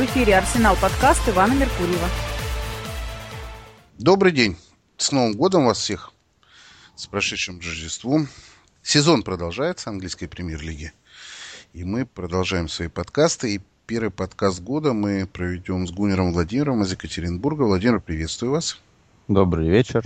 В эфире «Арсенал» подкаст Ивана Меркурьева. Добрый день. С Новым годом вас всех. С прошедшим Рождеством. Сезон продолжается английской премьер-лиги. И мы продолжаем свои подкасты. И первый подкаст года мы проведем с Гуннером Владимиром из Екатеринбурга. Владимир, приветствую вас. Добрый вечер.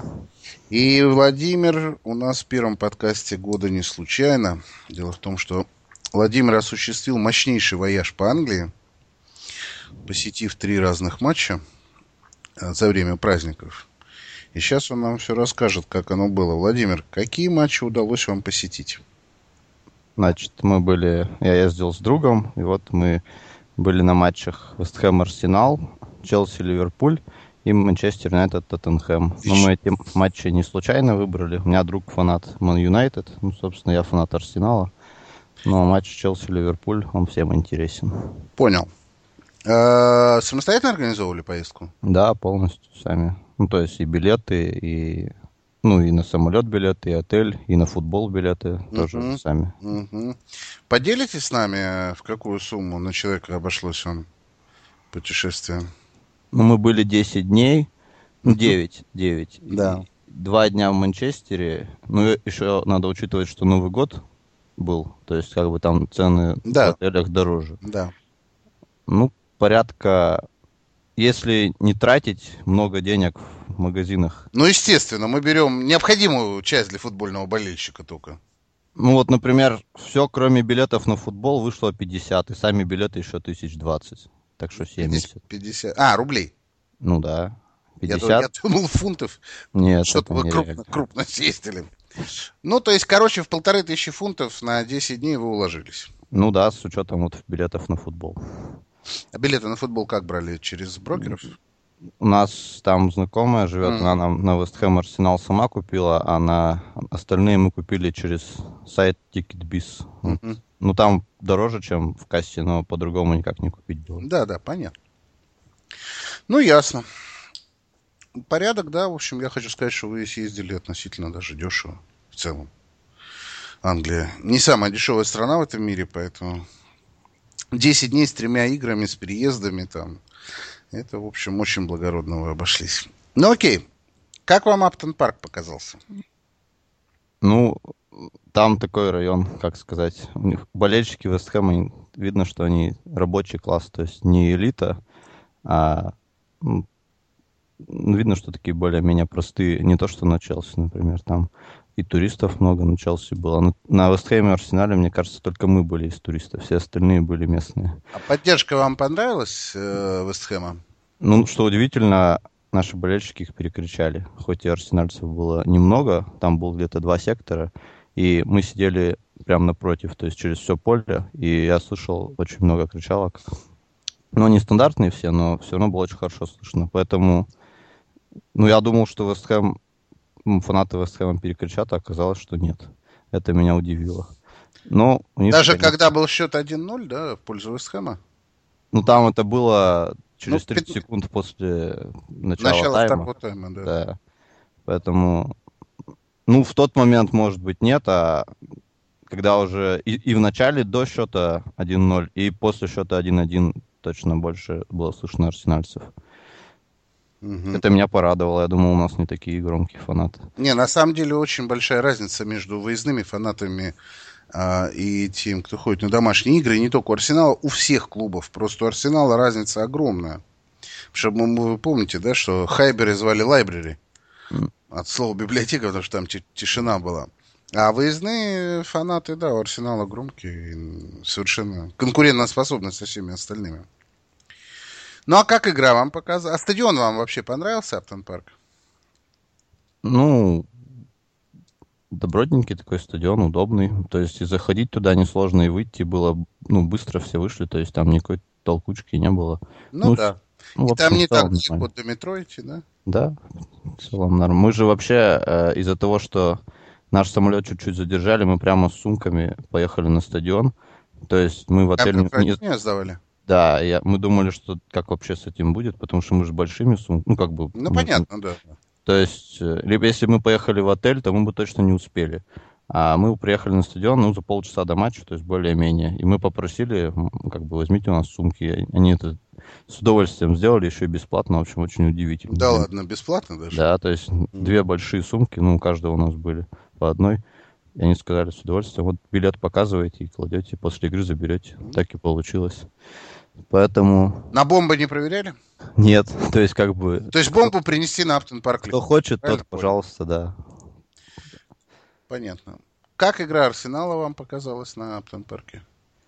И Владимир у нас в первом подкасте года не случайно. Дело в том, что Владимир осуществил мощнейший вояж по Англии, посетив 3 разных матча за время праздников. И сейчас он нам все расскажет, как оно было. Владимир, какие матчи удалось вам посетить? Значит, я ездил с другом, и вот мы были на матчах Вест Хэм Арсенал, Челси Ливерпуль и Манчестер Юнайтед Тоттенхэм. Но мы эти матчи не случайно выбрали. У меня друг фанат Ман Юнайтед, собственно, я фанат Арсенала. Но матч Челси-Ливерпуль, он всем интересен. Понял. Самостоятельно организовывали поездку? Да, полностью сами. То есть и билеты, и на самолет билеты, и отель, и на футбол билеты тоже сами. Поделитесь с нами, в какую сумму на человека обошлось вам путешествие? Мы были 10 дней, 9. Да. 2 дня в Манчестере. Еще надо учитывать, что Новый год был. То есть, там цены в отелях дороже. Да. Порядка, если не тратить много денег в магазинах. Естественно, мы берем необходимую часть для футбольного болельщика только. Например, все, кроме билетов на футбол, вышло 50, и сами билеты еще 1020. Так что 70. 50. Рублей? Да. 50. Я думал, фунтов. Нет, что-то вы крупно съездили. То есть, в 1500 фунтов на 10 дней вы уложились. Да, с учетом билетов на футбол. А билеты на футбол как брали? Через брокеров? У нас там знакомая живет, она нам на Вест Хэм Арсенал сама купила, а на остальные мы купили через сайт TicketBiz. Там дороже, чем в кассе, но по-другому никак не купить было. Да, понятно. Ясно. Порядок, да, в общем, я хочу сказать, что вы съездили относительно даже дешево в целом. Англия не самая дешевая страна в этом мире, поэтому 10 дней с 3 играми, с переездами там. Это, в общем, очень благородно вы обошлись. Окей. Как вам Аптон Парк показался? Там такой район, как сказать. У них болельщики Вест Хэма, видно, что они рабочий класс, то есть не элита, а видно, что такие более-менее простые. Не то, что на Челси, например, там и туристов много на Челси было. На Вест Хэме и Арсенале, мне кажется, только мы были из туристов, все остальные были местные. А поддержка вам понравилась Вест Хэма? Что удивительно, наши болельщики их перекричали. Хоть и арсенальцев было немного, там было где-то 2 сектора, и мы сидели прямо напротив, то есть через все поле, и я слышал очень много кричалок. Не стандартные все, но все равно было очень хорошо слышно. Поэтому, я думал, что Вест Хэм, фанаты Вест Хэма перекричат, а оказалось, что нет. Это меня удивило. Даже когда был счет 1-0, да, в пользу Вест Хэма? Там это было через 30 секунд после начала тайма. Второго тайма, да. Да. Поэтому, в тот момент, может быть, нет, а когда уже и в начале до счета 1-0, и после счета 1-1 точно больше было слышно арсенальцев. Это меня порадовало. Я думал, у нас не такие громкие фанаты. На самом деле очень большая разница между выездными фанатами и тем, кто ходит на домашние игры. И не только у Арсенала, у всех клубов. Просто у Арсенала разница огромная. Потому что вы помните, да, что Хайбери звали Лайбрери. От слова библиотека, потому что там тишина была. А выездные фанаты, да, у Арсенала громкие. И совершенно конкурентоспособны со всеми остальными. А как игра вам показала? А стадион вам вообще понравился, Аптон Парк? Добротненький такой стадион, удобный. То есть и заходить туда несложно, и выйти было, быстро все вышли. То есть там никакой толкучки не было. Да. И там не так далеко до метро идти, да? Да, в целом нормально. Мы же вообще из-за того, что наш самолет чуть-чуть задержали, мы прямо с сумками поехали на стадион. То есть мы в отель... не сдавали? Да, мы думали, что как вообще с этим будет, потому что мы же большими сумками, понятно, да. То есть, либо если мы поехали в отель, то мы бы точно не успели. А мы приехали на стадион, ну, за полчаса до матча, то есть более-менее. И мы попросили, как бы, возьмите у нас сумки. Они это с удовольствием сделали, еще и бесплатно, в общем, очень удивительно. Да ладно, бесплатно даже? Да, то есть две большие сумки, ну, у каждого у нас были по одной. И они сказали с удовольствием, вот билет показываете и кладете, после игры заберете. Так и получилось. Поэтому... На бомбы не проверяли? Нет, то есть как бы... То есть бомбу принести на Аптон Парк? Кто хочет, Правильно тот, пожалуйста, да. Понятно. Как игра Арсенала вам показалась на Аптон Парке?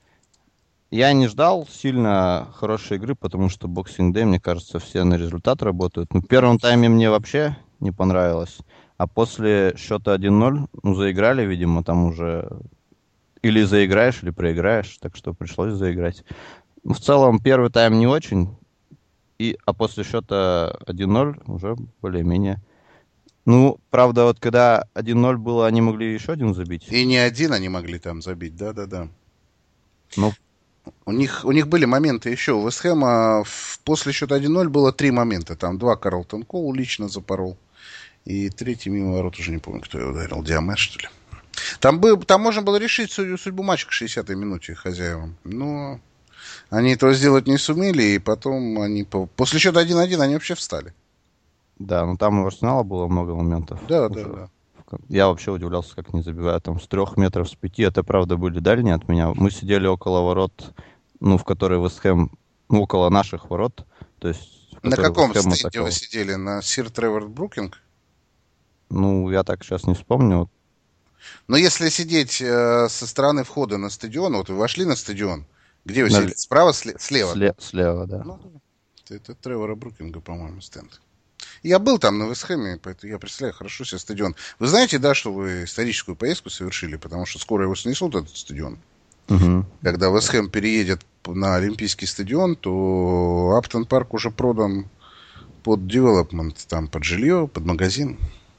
Я не ждал сильно хорошей игры, потому что Boxing Day, мне кажется, все на результат работают. Ну, в первом тайме мне вообще не понравилось. А после счета 1-0, ну, заиграли, видимо, там уже или заиграешь, или проиграешь, так что пришлось заиграть. В целом, первый тайм не очень, а после счета 1-0 уже более-менее. Ну, правда, вот когда 1-0 было, они могли еще один забить. И не один они могли там забить, да-да-да. Ну, у них были моменты еще. У Вестхэма после счета 1-0 было 3 момента. Там 2 Карлтон Коул лично запорол. И третий мимо ворот, уже не помню, кто его ударил. Диамет, что ли? Там можно было решить судьбу матча к 60-й минуте хозяевам. Но они этого сделать не сумели. И потом они после счета 1-1 они вообще встали. Да, ну там у Арсенала было много моментов. Да, да, да. Я вообще удивлялся, как не забивают там с 3 метров, с 5. Это, правда, были дальние от меня. Мы сидели около ворот, ну, в которые Вестхэм, ну, около наших ворот. То есть, на каком стенде вы сидели? На Сир Тревор Брукинг? Ну, я так сейчас не вспомню. Но если сидеть со стороны входа на стадион, вот вы вошли на стадион, где вы сидели? Справа, слева? Слева, да. Ну, это Тревора Брукинга, по-моему, стенд. Я был там на Вестхэме, поэтому я представляю хорошо себе стадион. Вы знаете, да, что вы историческую поездку совершили, потому что скоро его снесут, этот стадион. Угу. Когда Вестхэм переедет на Олимпийский стадион, то Аптон Парк уже продан под девелопмент, там под жилье, под магазин.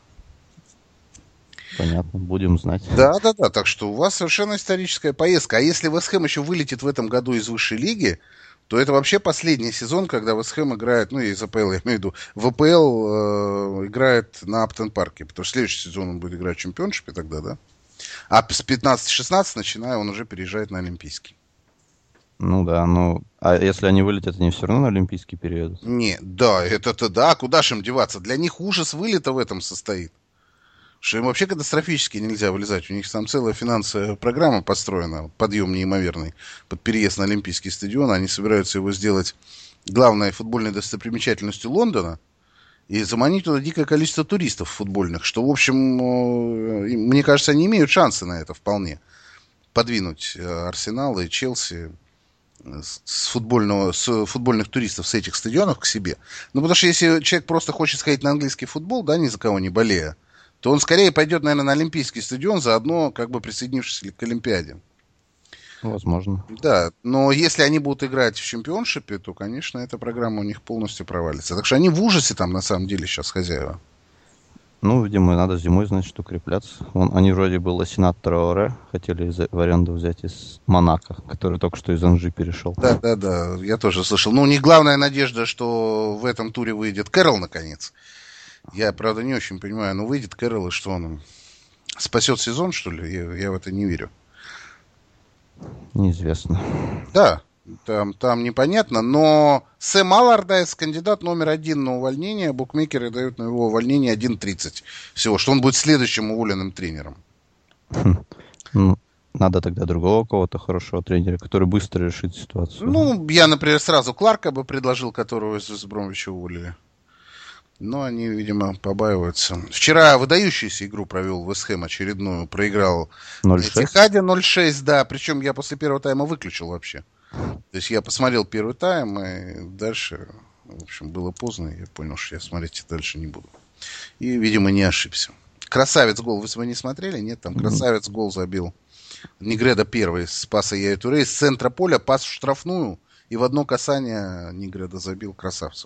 Понятно, будем знать. Да. Так что у вас совершенно историческая поездка. А если Вестхэм еще вылетит в этом году из высшей лиги, то это вообще последний сезон, когда Вестхэм играет, ну, из АПЛ, я имею в виду, в АПЛ играет на Аптон Парке. Потому что следующий сезон он будет играть в чемпионшипе тогда, да? А с 15-16, начиная, он уже переезжает на Олимпийский. Ну да, а если они вылетят, они все равно на Олимпийский период? Не, да, это-то да, куда же им деваться? Для них ужас вылета в этом состоит. Что им вообще катастрофически нельзя вылезать. У них там целая финансовая программа построена, подъем неимоверный, под переезд на Олимпийский стадион. Они собираются его сделать главной футбольной достопримечательностью Лондона и заманить туда дикое количество туристов футбольных, что, в общем, мне кажется, они имеют шансы на это вполне. Подвинуть Арсенал и Челси с футбольных туристов с этих стадионов к себе. Ну, потому что если человек просто хочет сходить на английский футбол, да, ни за кого не болея, то он скорее пойдет, наверное, на Олимпийский стадион, заодно как бы присоединившись к Олимпиаде. Возможно. Да, но если они будут играть в чемпионшипе, то, конечно, эта программа у них полностью провалится. Так что они в ужасе там, на самом деле, сейчас хозяева. Ну, видимо, надо зимой, значит, укрепляться. Они вроде бы Лосинат Траоре хотели в аренду взять из Монако, который только что из Анжи перешел. Да, я тоже слышал. Но у них главная надежда, что в этом туре выйдет Кэрролл, наконец. Я, правда, не очень понимаю, но выйдет Кэрролл, и что он спасет сезон, что ли? Я в это не верю. Неизвестно. Да, там непонятно, но Сэм Аллардайс кандидат номер 1 на увольнение. Букмекеры дают на его увольнение 1.30 всего, что он будет следующим уволенным тренером. Ну, надо тогда другого кого-то хорошего тренера, который быстро решит ситуацию. Ну, я, например, сразу Кларка бы предложил, которого из Бромвича уволили. Но они, видимо, побаиваются. Вчера выдающуюся игру провел Вестхэм очередную. Проиграл Этихаде 0-6, да. Причем я после первого тайма выключил вообще. То есть я посмотрел первый тайм, и дальше, в общем, было поздно. Я понял, что я смотреть дальше не буду. И, видимо, не ошибся. Красавец гол. Вы не смотрели? Нет, там красавец гол забил. Негредо первый с паса Яя Туре. С центра поля пас в штрафную. И в одно касание Негредо забил. Красавцев.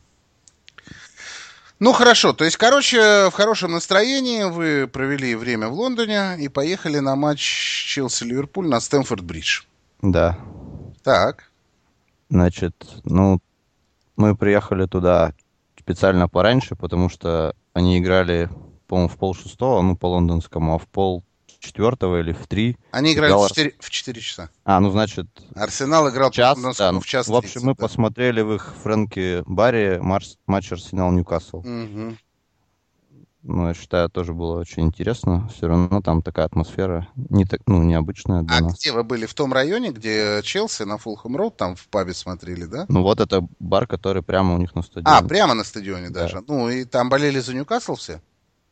Ну, хорошо. То есть, короче, в хорошем настроении вы провели время в Лондоне и поехали на матч Челси-Ливерпуль на Стэмфорд-Бридж. Да. Так. Значит, мы приехали туда специально пораньше, потому что они играли, по-моему, в 5:30, по лондонскому, а в 4 или в 3. Они играли в 4 часа. Ну, значит... Арсенал играл час, в час 30. В общем, мы посмотрели в их Фрэнки Барри матч Арсенал-Ньюкасл. Угу. Ну, я считаю, тоже было очень интересно. Все равно там такая атмосфера необычная для нас. Где вы были? В том районе, где Челси на Фулхэм-Роуд, там в пабе смотрели, да? Ну, вот это бар, который прямо у них на стадионе. Прямо на стадионе Да. даже. Ну, и там болели за Ньюкасл все?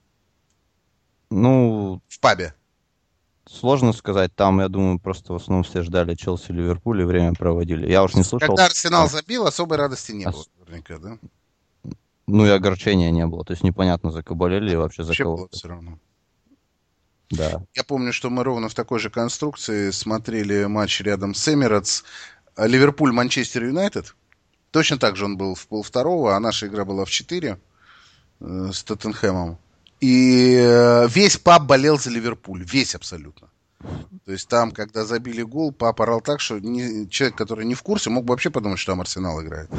Ну... В пабе? Сложно сказать. Там, я думаю, просто в основном все ждали Челси, Ливерпуль и время проводили. Я уж не слышал... Когда Арсенал забил, особой радости не было, наверняка, да? Ну и огорчения не было. То есть непонятно, за кого болели и вообще за кого. Было все равно. Да. Я помню, что мы ровно в такой же конструкции смотрели матч рядом с Эмиратс. Ливерпуль-Манчестер Юнайтед. Точно так же он был в 1:30, а наша игра была в 4 с Тоттенхэмом. И весь паб болел за Ливерпуль. Весь абсолютно. То есть там, когда забили гол, пап орал так, что человек, который не в курсе, мог бы вообще подумать, что там Арсенал играет.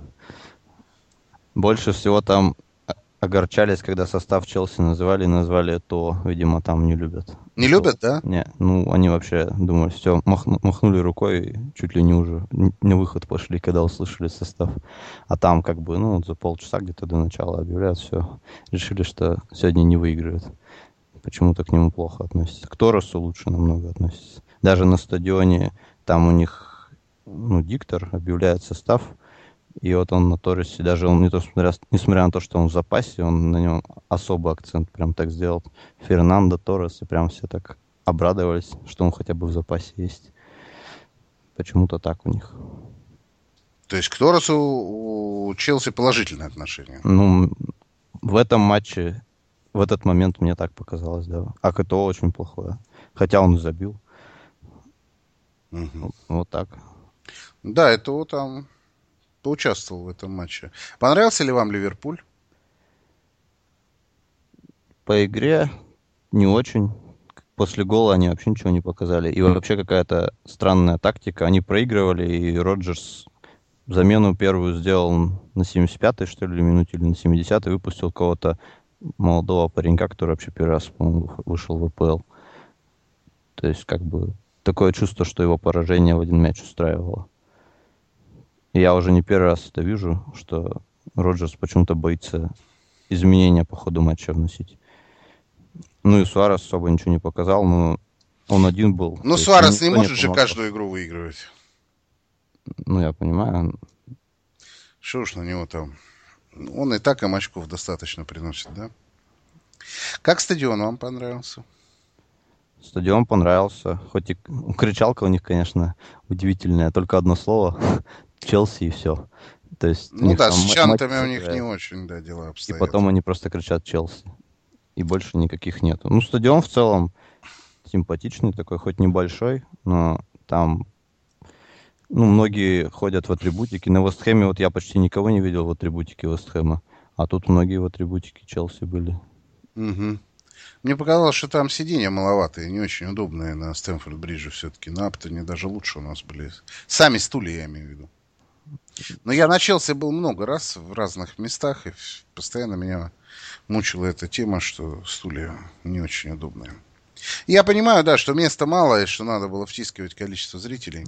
Больше всего там огорчались, когда состав Челси назвали то, видимо, там не любят. Не любят, да? Не, они вообще думали, все, махнули рукой, чуть ли не уже на выход пошли, когда услышали состав. А там как бы, за полчаса где-то до начала объявляют, все, решили, что сегодня не выиграют. Почему-то к нему плохо относятся. К Торресу лучше намного относятся. Даже на стадионе там у них, диктор объявляет состав. И вот он на Торресе, даже он, несмотря на то, что он в запасе, он на нем особый акцент прям так сделал. Фернандо Торрес, и прям все так обрадовались, что он хотя бы в запасе есть. Почему-то так у них. То есть к Торресу у Челси положительное отношение? В этом матче, в этот момент мне так показалось, да. А КТО очень плохое. Хотя он и забил. Угу. Вот так. Да, это там... поучаствовал в этом матче. Понравился ли вам Ливерпуль? По игре не очень. После гола они вообще ничего не показали. И вообще какая-то странная тактика. Они проигрывали, и Роджерс замену первую сделал на 75-й, что ли, минуте, или на 70-й, выпустил кого-то молодого паренька, который вообще первый раз, по-моему, вышел в АПЛ. То есть, как бы, такое чувство, что его поражение в один мяч устраивало. Я уже не первый раз это вижу, что Роджерс почему-то боится изменения по ходу матча вносить. И Суарес особо ничего не показал, но он один был. Суарес не может же каждую игру выигрывать. Я понимаю. Что уж на него там. Он и так им очков достаточно приносит, да? Как стадион вам понравился? Стадион понравился. Хоть и кричалка у них, конечно, удивительная. Только одно слово. Челси и все. То есть с чантами у них не очень, дела обстоят. И потом они просто кричат Челси. И больше никаких нету. Стадион в целом симпатичный такой, хоть небольшой, но там многие ходят в атрибутики. На Вестхэме я почти никого не видел в атрибутике Вестхэма. А тут многие в атрибутике Челси были. Угу. Мне показалось, что там сиденья маловатые, не очень удобные на Стэмфорд-Бридже все-таки. На Аптоне даже лучше у нас были. Сами стулья, я имею в виду. Но я на Челси был много раз в разных местах, и постоянно меня мучила эта тема, что стулья не очень удобные. Я понимаю, да, что места мало, и что надо было втискивать количество зрителей.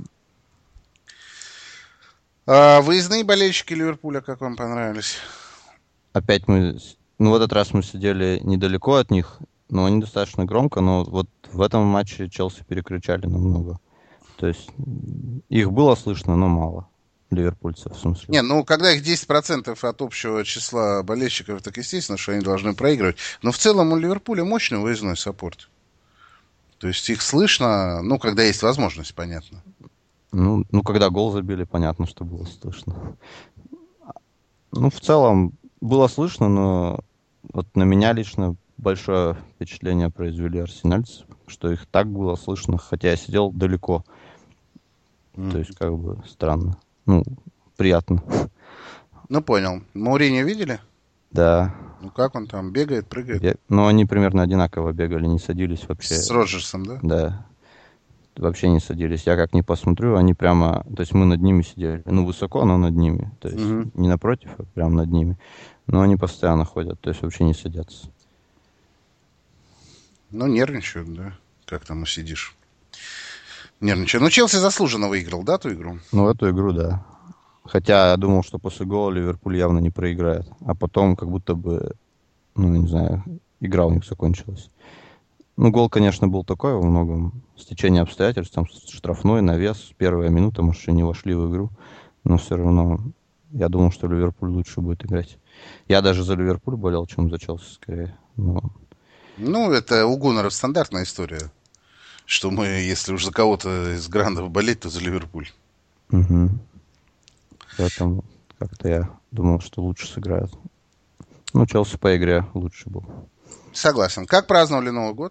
Выездные болельщики Ливерпуля, как вам понравились? Опять в этот раз мы сидели недалеко от них, но они достаточно громко, но вот в этом матче Челси перекричали намного. То есть их было слышно, но мало. Ливерпульцев, в смысле. Когда их 10% от общего числа болельщиков, так естественно, что они должны проигрывать. Но в целом у Ливерпуля мощный выездной саппорт. То есть их слышно, когда есть возможность, понятно. Когда гол забили, понятно, что было слышно. В целом было слышно, но вот на меня лично большое впечатление произвели арсенальцы, что их так было слышно, хотя я сидел далеко. То есть, как бы, странно. Приятно. Понял. Мауриньо видели? Да. Как он там? Бегает, прыгает? Они примерно одинаково бегали, не садились вообще. С Роджерсом, да? Да. Вообще не садились. Я как не посмотрю, они прямо... То есть мы над ними сидели. Высоко, но над ними. То есть не напротив, а прямо над ними. Но они постоянно ходят, то есть вообще не садятся. Нервничают, да. Как там сидишь? Нервничаю. Но Челси заслуженно выиграл, да, ту игру? Ну, эту игру, да. Хотя я думал, что после гола Ливерпуль явно не проиграет. А потом как будто бы, ну, не знаю, игра у них закончилась. Ну, гол, конечно, был такой во многом стечение обстоятельств. Там штрафной, навес, первая минута, может, еще не вошли в игру. Но все равно я думал, что Ливерпуль лучше будет играть. Я даже за Ливерпуль болел, чем за Челси, скорее. Но... Ну, это у Гуннера стандартная история. Что мы, если уж за кого-то из грандов болеть, то за Ливерпуль. Угу. Поэтому как-то я думал, что лучше сыграют. Ну, Челси по игре лучше был. Согласен. Как праздновали Новый год?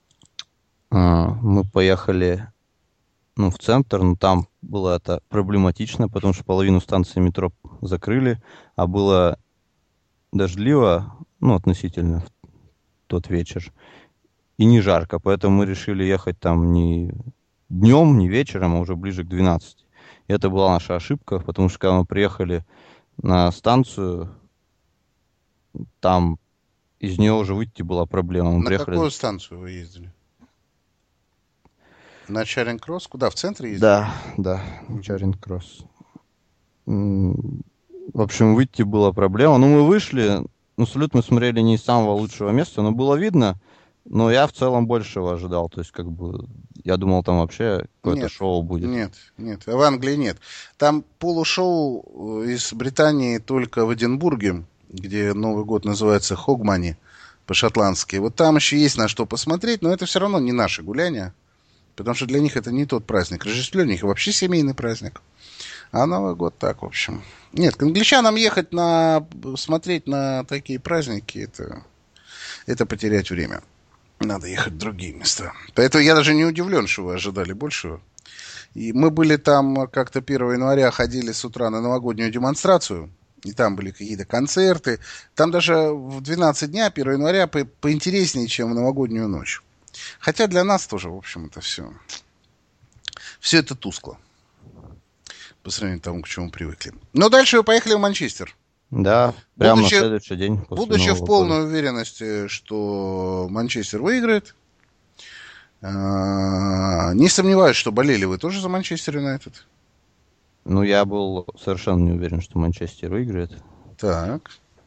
Мы поехали, ну, в центр, но там было это проблематично, потому что половину станции метро закрыли, а было дождливо, ну, относительно в тот вечер, и не жарко, поэтому мы решили ехать там не днем, не вечером, а уже ближе к 12. И это была наша ошибка, потому что когда мы приехали на станцию, там из нее уже выйти была проблема. Мы На приехали... какую станцию вы ездили? На Чаринг-Кросс? Куда? В центре ездили? Да, Чаринг-Кросс. В общем, выйти была проблема. Ну, мы вышли, ну, салют мы смотрели не из самого лучшего места, но было видно, но я в целом большего ожидал. То есть, как бы, я думал, там вообще какое-то шоу будет. Нет, в Англии нет. Там полушоу из Британии только в Эдинбурге, где Новый год называется Хогмани по-шотландски. Вот там еще есть на что посмотреть, но это все равно не наше гуляние, потому что для них это не тот праздник. Рождество для них вообще семейный праздник. А Новый год так, в общем. Нет, к англичанам ехать смотреть на такие праздники, это потерять время. Надо ехать в другие места. Поэтому я даже не удивлен, что вы ожидали большего. И мы были там как-то 1 января, ходили с утра на новогоднюю демонстрацию. И там были какие-то концерты. Там даже в 12 дня 1 января поинтереснее, чем в новогоднюю ночь. Хотя для нас тоже, в общем, это все. Все это тускло. По сравнению с тому, к чему привыкли. Но дальше вы поехали в Манчестер. Да, прямо на следующий день после Будучи Нового в полной года. уверенности, что Манчестер выиграет. Не сомневаюсь, что болели вы тоже за Манчестер Юнайтед. Ну, я был совершенно не уверен, что Манчестер выиграет. Так.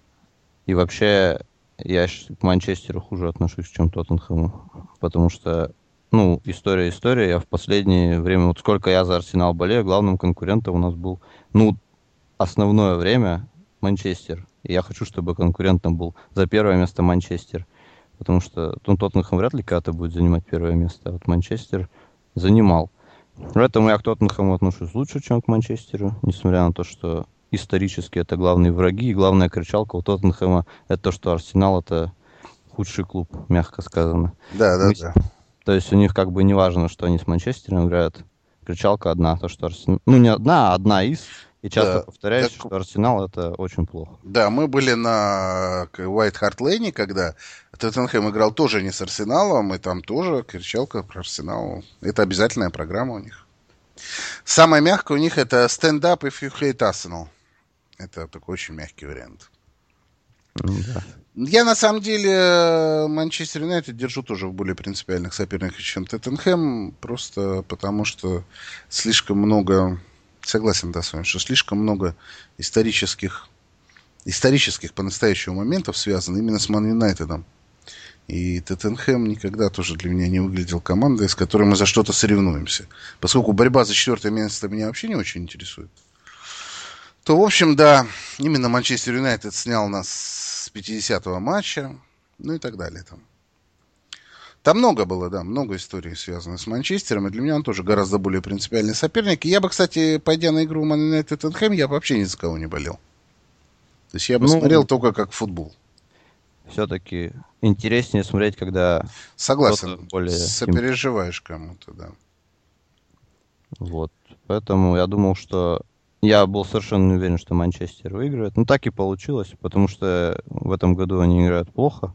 И вообще, я к Манчестеру хуже отношусь, чем к Тоттенхэму. Потому что, ну, история. Я в последнее время, вот сколько я за Арсенал болею, главным конкурентом у нас был, ну, основное время Манчестер. И я хочу, чтобы конкурентом был за первое место Манчестер. Потому что, ну, Тоттенхэм вряд ли когда-то будет занимать первое место, а вот Манчестер занимал. Поэтому я к Тоттенхэму отношусь лучше, чем к Манчестеру, несмотря на то, что исторически это главные враги, и главная кричалка у Тоттенхэма это то, что Арсенал это худший клуб, мягко сказано. Да. То есть у них как бы не важно, что они с Манчестером играют. Кричалка одна, то, что Арсенал... Ну, не одна, а одна из. И часто повторяюсь, что Арсенал это очень плохо. Да, мы были на White Hart Lane, когда Тоттенхэм играл тоже не с Арсеналом, и там тоже кричалка про Арсенал. Это обязательная программа у них. Самое мягкое у них это Stand Up If You Hate Arsenal. Это такой очень мягкий вариант. Да. Я на самом деле Манчестер Юнайтед держу тоже в более принципиальных соперниках, чем Тоттенхэм, просто потому что слишком много... Согласен, да, с вами, что слишком много исторических по-настоящему моментов связано именно с Ман Юнайтедом. И Тоттенхэм никогда тоже для меня не выглядел командой, с которой мы за что-то соревнуемся. Поскольку борьба за 4 место меня вообще не очень интересует, то, в общем, да, именно Манчестер Юнайтед снял нас с 50-го матча, ну и так далее там. Там много было, да, много историй связано с Манчестером, и для меня он тоже гораздо более принципиальный соперник. И я бы, кстати, пойдя на игру Ман Юнайтед Тоттенхэм, я бы вообще ни за кого не болел. То есть я бы смотрел только как футбол. Все-таки интереснее смотреть, когда... Согласен, более сопереживаешь кому-то, да. Вот, поэтому я думал, что... Я был совершенно не уверен, что Манчестер выиграет. Ну, так и получилось, потому что в этом году они играют плохо.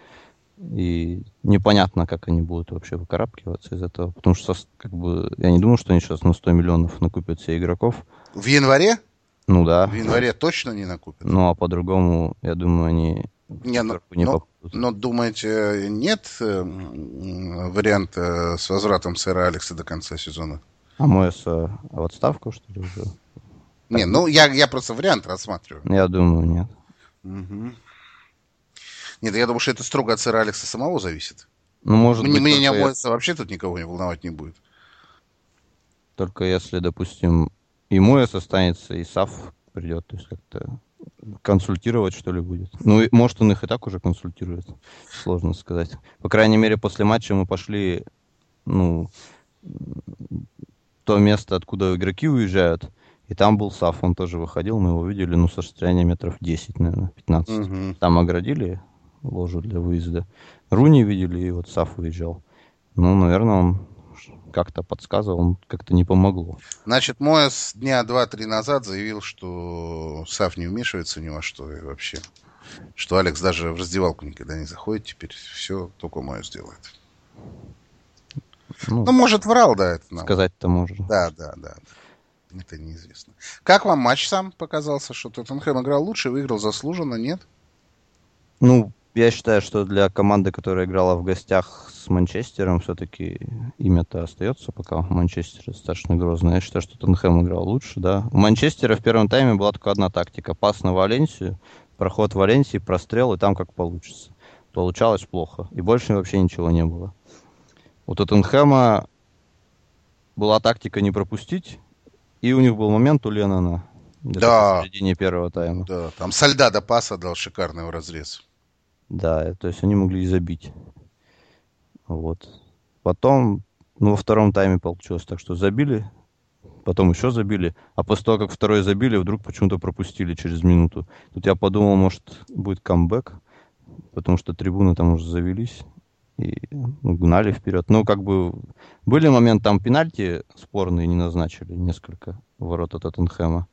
И непонятно, как они будут вообще выкарабкиваться из этого. Потому что, как бы, я не думаю, что они сейчас на 100 миллионов накупят себе игроков. В январе? Ну да. В январе точно не накупят. Ну, а по-другому, я думаю, они Не, но думаете, нет варианта с возвратом сэра Алекса до конца сезона? А Моэса в отставку, что ли, уже? Не, ну я просто вариант рассматриваю. Я думаю, нет. Угу. Нет, я думаю, что это строго от сэра Алекса самого зависит. Ну, может быть, Мнение Моэса вообще тут никого не волновать не будет. Только если, допустим, и Моэс останется, и Саф придет, то есть как-то консультировать, что ли, будет. Ну, может, он их и так уже консультирует. Сложно сказать. По крайней мере, после матча мы пошли, ну, то место, откуда игроки уезжают, и там был Саф, он тоже выходил, мы его видели, ну, со расстояния метров 10, наверное, 15. Угу. Там оградили ложу для выезда. Руни видели, и вот Саф уезжал. Ну, наверное, он как-то подсказывал, как-то не помогло. Значит, Моэс дня 2-3 назад заявил, что Саф не вмешивается ни во что и вообще. Что Алекс даже в раздевалку никогда не заходит. Теперь все только Моэс делает. Ну, может, врал, да, это нам. Сказать-то можно. Да. Это неизвестно. Как вам матч сам показался? Что Тоттенхэм играл лучше, выиграл заслуженно, нет? Ну, я считаю, что для команды, которая играла в гостях с Манчестером, все-таки имя-то остается, пока Манчестер достаточно грозный. Я считаю, что Тоттенхэм играл лучше, да. У Манчестера в первом тайме была только одна тактика. Пас на Валенсию, проход в Валенсии, прострел, и там как получится. Получалось плохо. И больше вообще ничего не было. У Тоттенхэма была тактика не пропустить, и у них был момент у Леннона. Да. В середине первого тайма. Да, там Сальдадо паса дал шикарный разрез. Да, то есть они могли и забить. Вот. Потом, ну, во втором тайме получилось так, что забили, потом еще забили, а после того, как второй забили, вдруг почему-то пропустили через минуту. Тут я подумал, может, будет камбэк, потому что трибуны там уже завелись и гнали вперед. Ну, как бы были моменты, там пенальти спорные не назначили, несколько в ворота Тоттенхэма.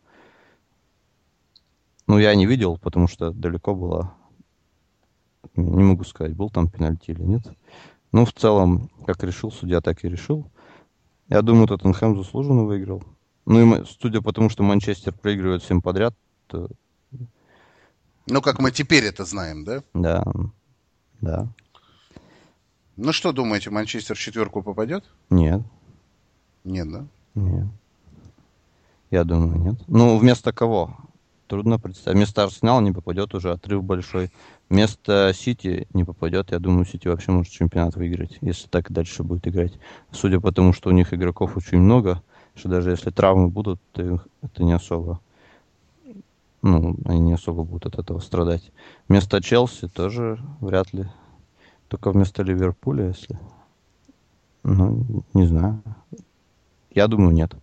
Ну, я не видел, потому что далеко было. Не могу сказать, был там пенальти или нет. Ну, в целом, как решил судья, так и решил. Я думаю, Тоттенхэм заслуженно выиграл. Ну, и судя по тому, что Манчестер проигрывает всем подряд, то... Ну, как мы теперь это знаем, да? Да. Ну, что думаете, Манчестер в четверку попадет? Нет. Нет, да? Нет. Я думаю, нет. Ну, вместо кого? Трудно представить. Вместо Арсенала не попадет уже, отрыв большой. Вместо Сити не попадет. Я думаю, Сити вообще может чемпионат выиграть, если так и дальше будет играть. Судя по тому, что у них игроков очень много, что даже если травмы будут, то это не особо... Ну, они не особо будут от этого страдать. Вместо Челси тоже вряд ли. Только вместо Ливерпуля, если... Ну, не знаю. Я думаю, нет.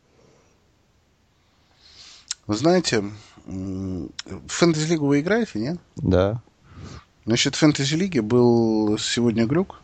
Вы знаете, в фэнтези-лигу вы играете, нет? Да. Значит, в фэнтези-лиге был сегодня глюк.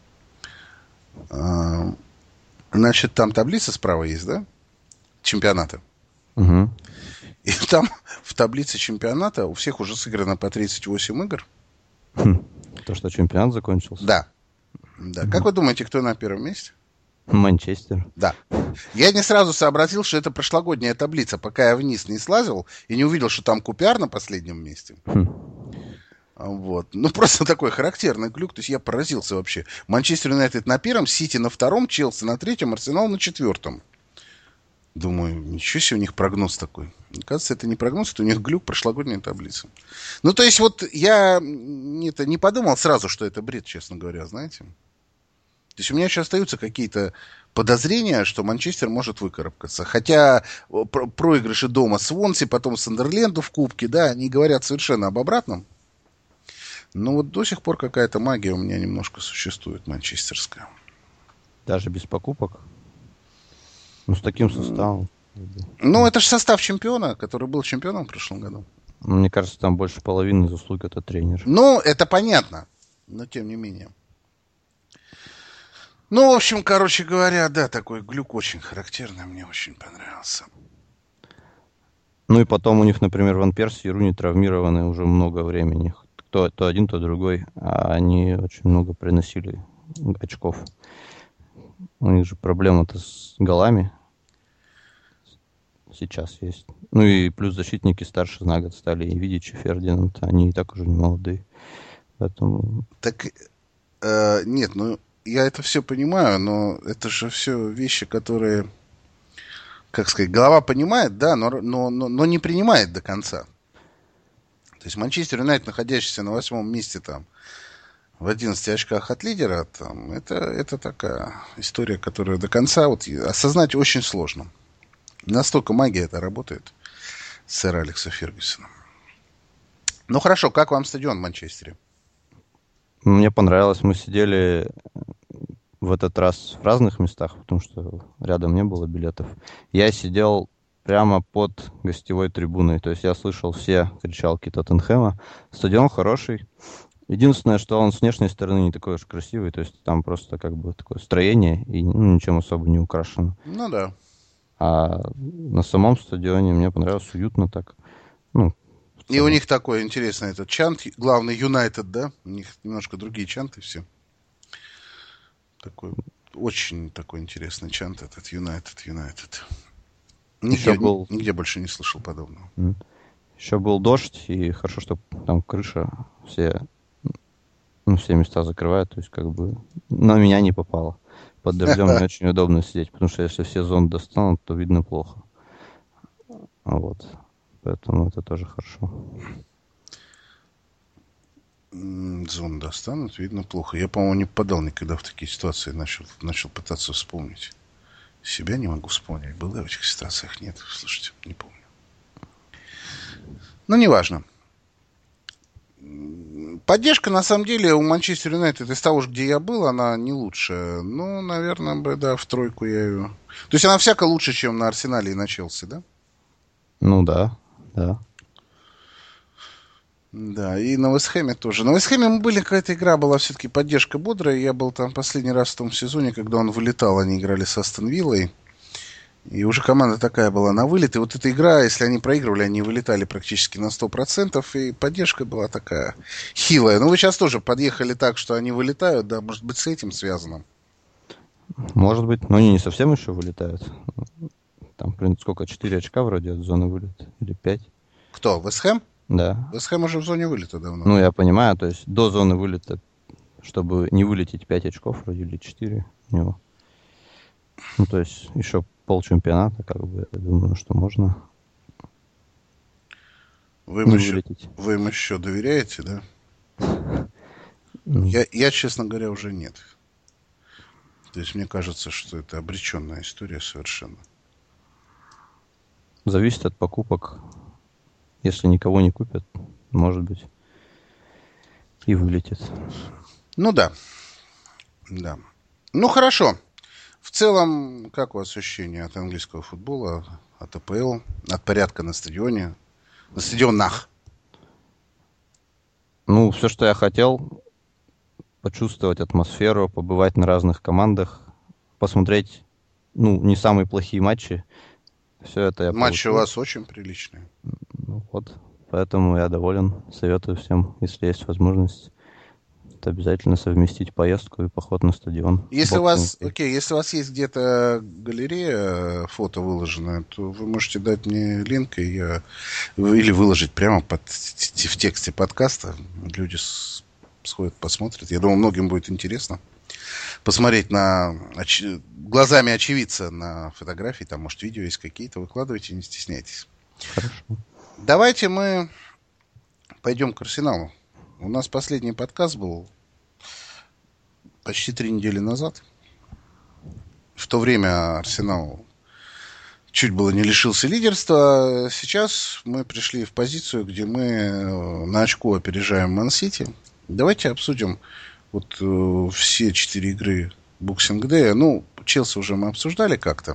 Значит, там таблица справа есть, да? Чемпионата. Угу. И там в таблице чемпионата у всех уже сыграно по 38 игр. То, что чемпионат закончился? Да. Как вы думаете, кто на первом месте? Манчестер. Да. Я не сразу сообразил, что это прошлогодняя таблица, пока я вниз не слазил и не увидел, что там Купяр на последнем месте. Вот. Ну, просто такой характерный глюк. То есть я поразился вообще. Манчестер Юнайтед на первом, Сити на втором, Челси на третьем, Арсенал на четвертом. Думаю, ничего себе у них прогноз такой. Оказывается, это не прогноз, это у них глюк прошлогодней таблицы. Ну, то есть вот я не подумал сразу, что это бред, честно говоря, знаете. То есть у меня еще остаются какие-то подозрения, что Манчестер может выкарабкаться. Хотя проигрыши дома Свонси, потом Сандерленду в кубке, да, они говорят совершенно об обратном. Но вот до сих пор какая-то магия у меня немножко существует, манчестерская. Даже без покупок? Ну, с таким составом. Ну, это же состав чемпиона, который был чемпионом в прошлом году. Мне кажется, там больше половины заслуг это тренер. Ну, это понятно. Но тем не менее. Ну, в общем, короче говоря, да, такой глюк очень характерный, мне очень понравился. Ну и потом у них, например, Ван Перси и Руни травмированы уже много времени. То один, то другой. А они очень много приносили очков. У них же проблема-то с голами сейчас есть. Ну и плюс защитники старше на год стали. И Видич, и Фердинанд, они и так уже не молодые. Поэтому... Так, нет, ну, я это все понимаю, но это же все вещи, которые, как сказать, голова понимает, да, но не принимает до конца. То есть Манчестер Юнайтед, находящийся на 8-м месте там, в 11 очках от лидера, там, это такая история, которую до конца вот осознать очень сложно. Настолько магия это работает с сэра Алекса Фергюсона. Ну хорошо, как вам стадион в Манчестере? Мне понравилось. Мы сидели в этот раз в разных местах, потому что рядом не было билетов. Я сидел прямо под гостевой трибуной. То есть я слышал все кричалки Тоттенхэма. Стадион хороший. Единственное, что он с внешней стороны не такой уж красивый. То есть там просто как бы такое строение и ничем особо не украшено. Ну да. А на самом стадионе мне понравилось, уютно так. Ну, И у них такой интересный этот чант, главный Юнайтед, да? У них немножко другие чанты все. Такой, очень такой интересный чант этот Юнайтед. Нигде больше не слышал подобного. Еще был дождь, и хорошо, что там крыша, все места закрывают, то есть как бы на меня не попало. Под дождем не очень удобно сидеть, потому что если все зонты достанут, то видно плохо. Вот. Поэтому это тоже хорошо. Зону достанут, видно плохо. Я, по-моему, не попадал никогда в такие ситуации. Начал пытаться вспомнить. Себя не могу вспомнить. Был я в этих ситуациях? Нет, слушайте, не помню. Но неважно. Поддержка, на самом деле, у Манчестер Юнайтед из того, где я был, она не лучшая. Ну, наверное, бы, да, в тройку я ее... То есть она всяко лучше, чем на Арсенале и на Челси, да? Ну да, да. Да, и на Вестхэме тоже. На Вестхэме мы были, какая-то игра была все-таки поддержка бодрая. Я был там последний раз в том сезоне, когда он вылетал, они играли с Астон Виллой. И уже команда такая была на вылет. И вот эта игра, если они проигрывали, они вылетали практически на 100%. И поддержка была такая хилая. Ну, вы сейчас тоже подъехали так, что они вылетают, да? Может быть, с этим связано? Может быть, но они не совсем еще вылетают. Там, сколько, 4 очка вроде от зоны вылета? Или 5? Кто, Вестхэм? Да. Вестхэм уже в зоне вылета давно. Ну, я понимаю, то есть до зоны вылета, чтобы не вылететь 5 очков вроде или 4 у него. Ну, то есть еще полчемпионата, как бы, я думаю, что можно Вы вылететь. Вы им еще доверяете, да? Я, честно говоря, уже нет. То есть мне кажется, что это обреченная история совершенно. Зависит от покупок. Если никого не купят, может быть, и вылетит. Ну да. Да. Ну хорошо. В целом, как у вас ощущения от английского футбола, от АПЛ, от порядка на стадионе, на стадионах? Ну, все, что я хотел, почувствовать атмосферу, побывать на разных командах, посмотреть, ну, не самые плохие матчи. Все это я Матчи получил. у вас очень приличные. Ну, вот, поэтому я доволен. Советую всем, если есть возможность, то обязательно совместить поездку и поход на стадион. Если у вас есть где-то галерея фото выложенная, то вы можете дать мне линк, и или выложить прямо в тексте подкаста. Люди сходят, посмотрят. Я думаю, многим будет интересно посмотреть глазами очевидца на фотографии. Там, может, видео есть какие-то. Выкладывайте, не стесняйтесь. Хорошо. Давайте мы пойдем к Арсеналу. У нас последний подкаст был почти 3 недели назад. В то время Арсенал чуть было не лишился лидерства. Сейчас мы пришли в позицию, где мы на очко опережаем Ман-Сити. Давайте обсудим вот все 4 игры Боксинг Дэя. Ну, Челси уже мы обсуждали как-то.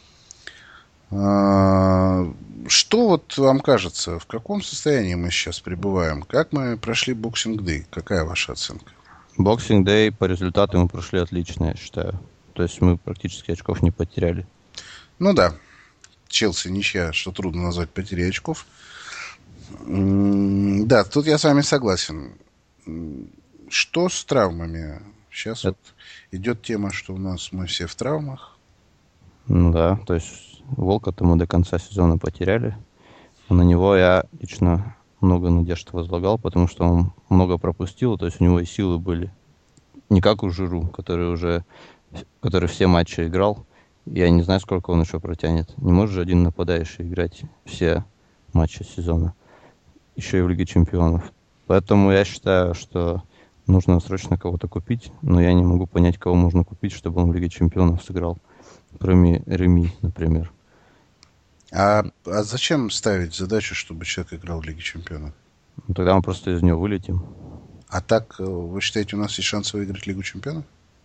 Что вот вам кажется, в каком состоянии мы сейчас пребываем? Как мы прошли Боксинг Дэй? Какая ваша оценка? Боксинг Дэй по результату мы прошли отлично, я считаю. То есть мы практически очков не потеряли. Ну да. Челси ничья, что трудно назвать потерей очков. Да, тут я с вами согласен. Что с травмами? Сейчас вот идет тема, что у нас мы все в травмах. Ну да, то есть Волка-то мы до конца сезона потеряли. На него я лично много надежд возлагал, потому что он много пропустил, то есть у него и силы были. Не как у Жиру, который все матчи играл. Я не знаю, сколько он еще протянет. Не может же один нападающий играть все матчи сезона. Еще и в Лиге Чемпионов. Поэтому я считаю, что нужно срочно кого-то купить, но я не могу понять, кого можно купить, чтобы он в Лиге Чемпионов сыграл. Кроме Реми, например. А зачем ставить задачу, чтобы человек играл в Лиге Чемпионов? Ну, тогда мы просто из нее вылетим. А так, вы считаете, у нас есть шанс выиграть Лигу Чемпионов?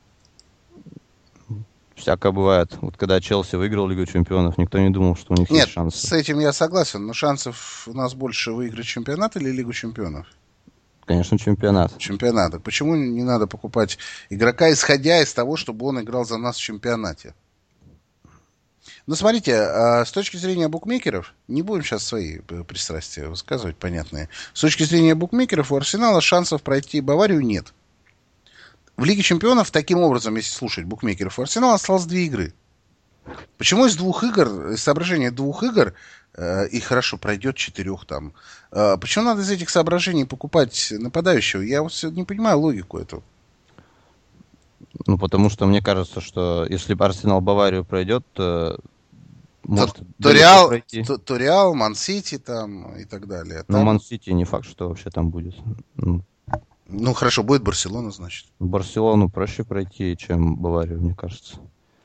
Всякое бывает. Вот когда Челси выиграл Лигу Чемпионов, никто не думал, что у них есть шансы. Нет, с этим я согласен, но шансов у нас больше выиграть чемпионат или Лигу Чемпионов? Конечно, чемпионат. Чемпионат. Почему не надо покупать игрока, исходя из того, чтобы он играл за нас в чемпионате? Ну, смотрите, с точки зрения букмекеров, не будем сейчас свои пристрастия высказывать, понятные. С точки зрения букмекеров, у Арсенала шансов пройти Баварию нет. В Лиге Чемпионов, таким образом, если слушать букмекеров, у Арсенала осталось 2 игры. Почему из 2 игр, из соображения 2 игр, и хорошо пройдет 4 там, почему надо из этих соображений покупать нападающего? Я вот не понимаю логику этого. Ну, потому что мне кажется, что если Арсенал Баварию пройдет, то может то Реал, Ман-Сити там и так далее. Но Ман-Сити не факт, что вообще там будет. Ну, хорошо, будет Барселона, значит. Барселону проще пройти, чем Баварию, мне кажется.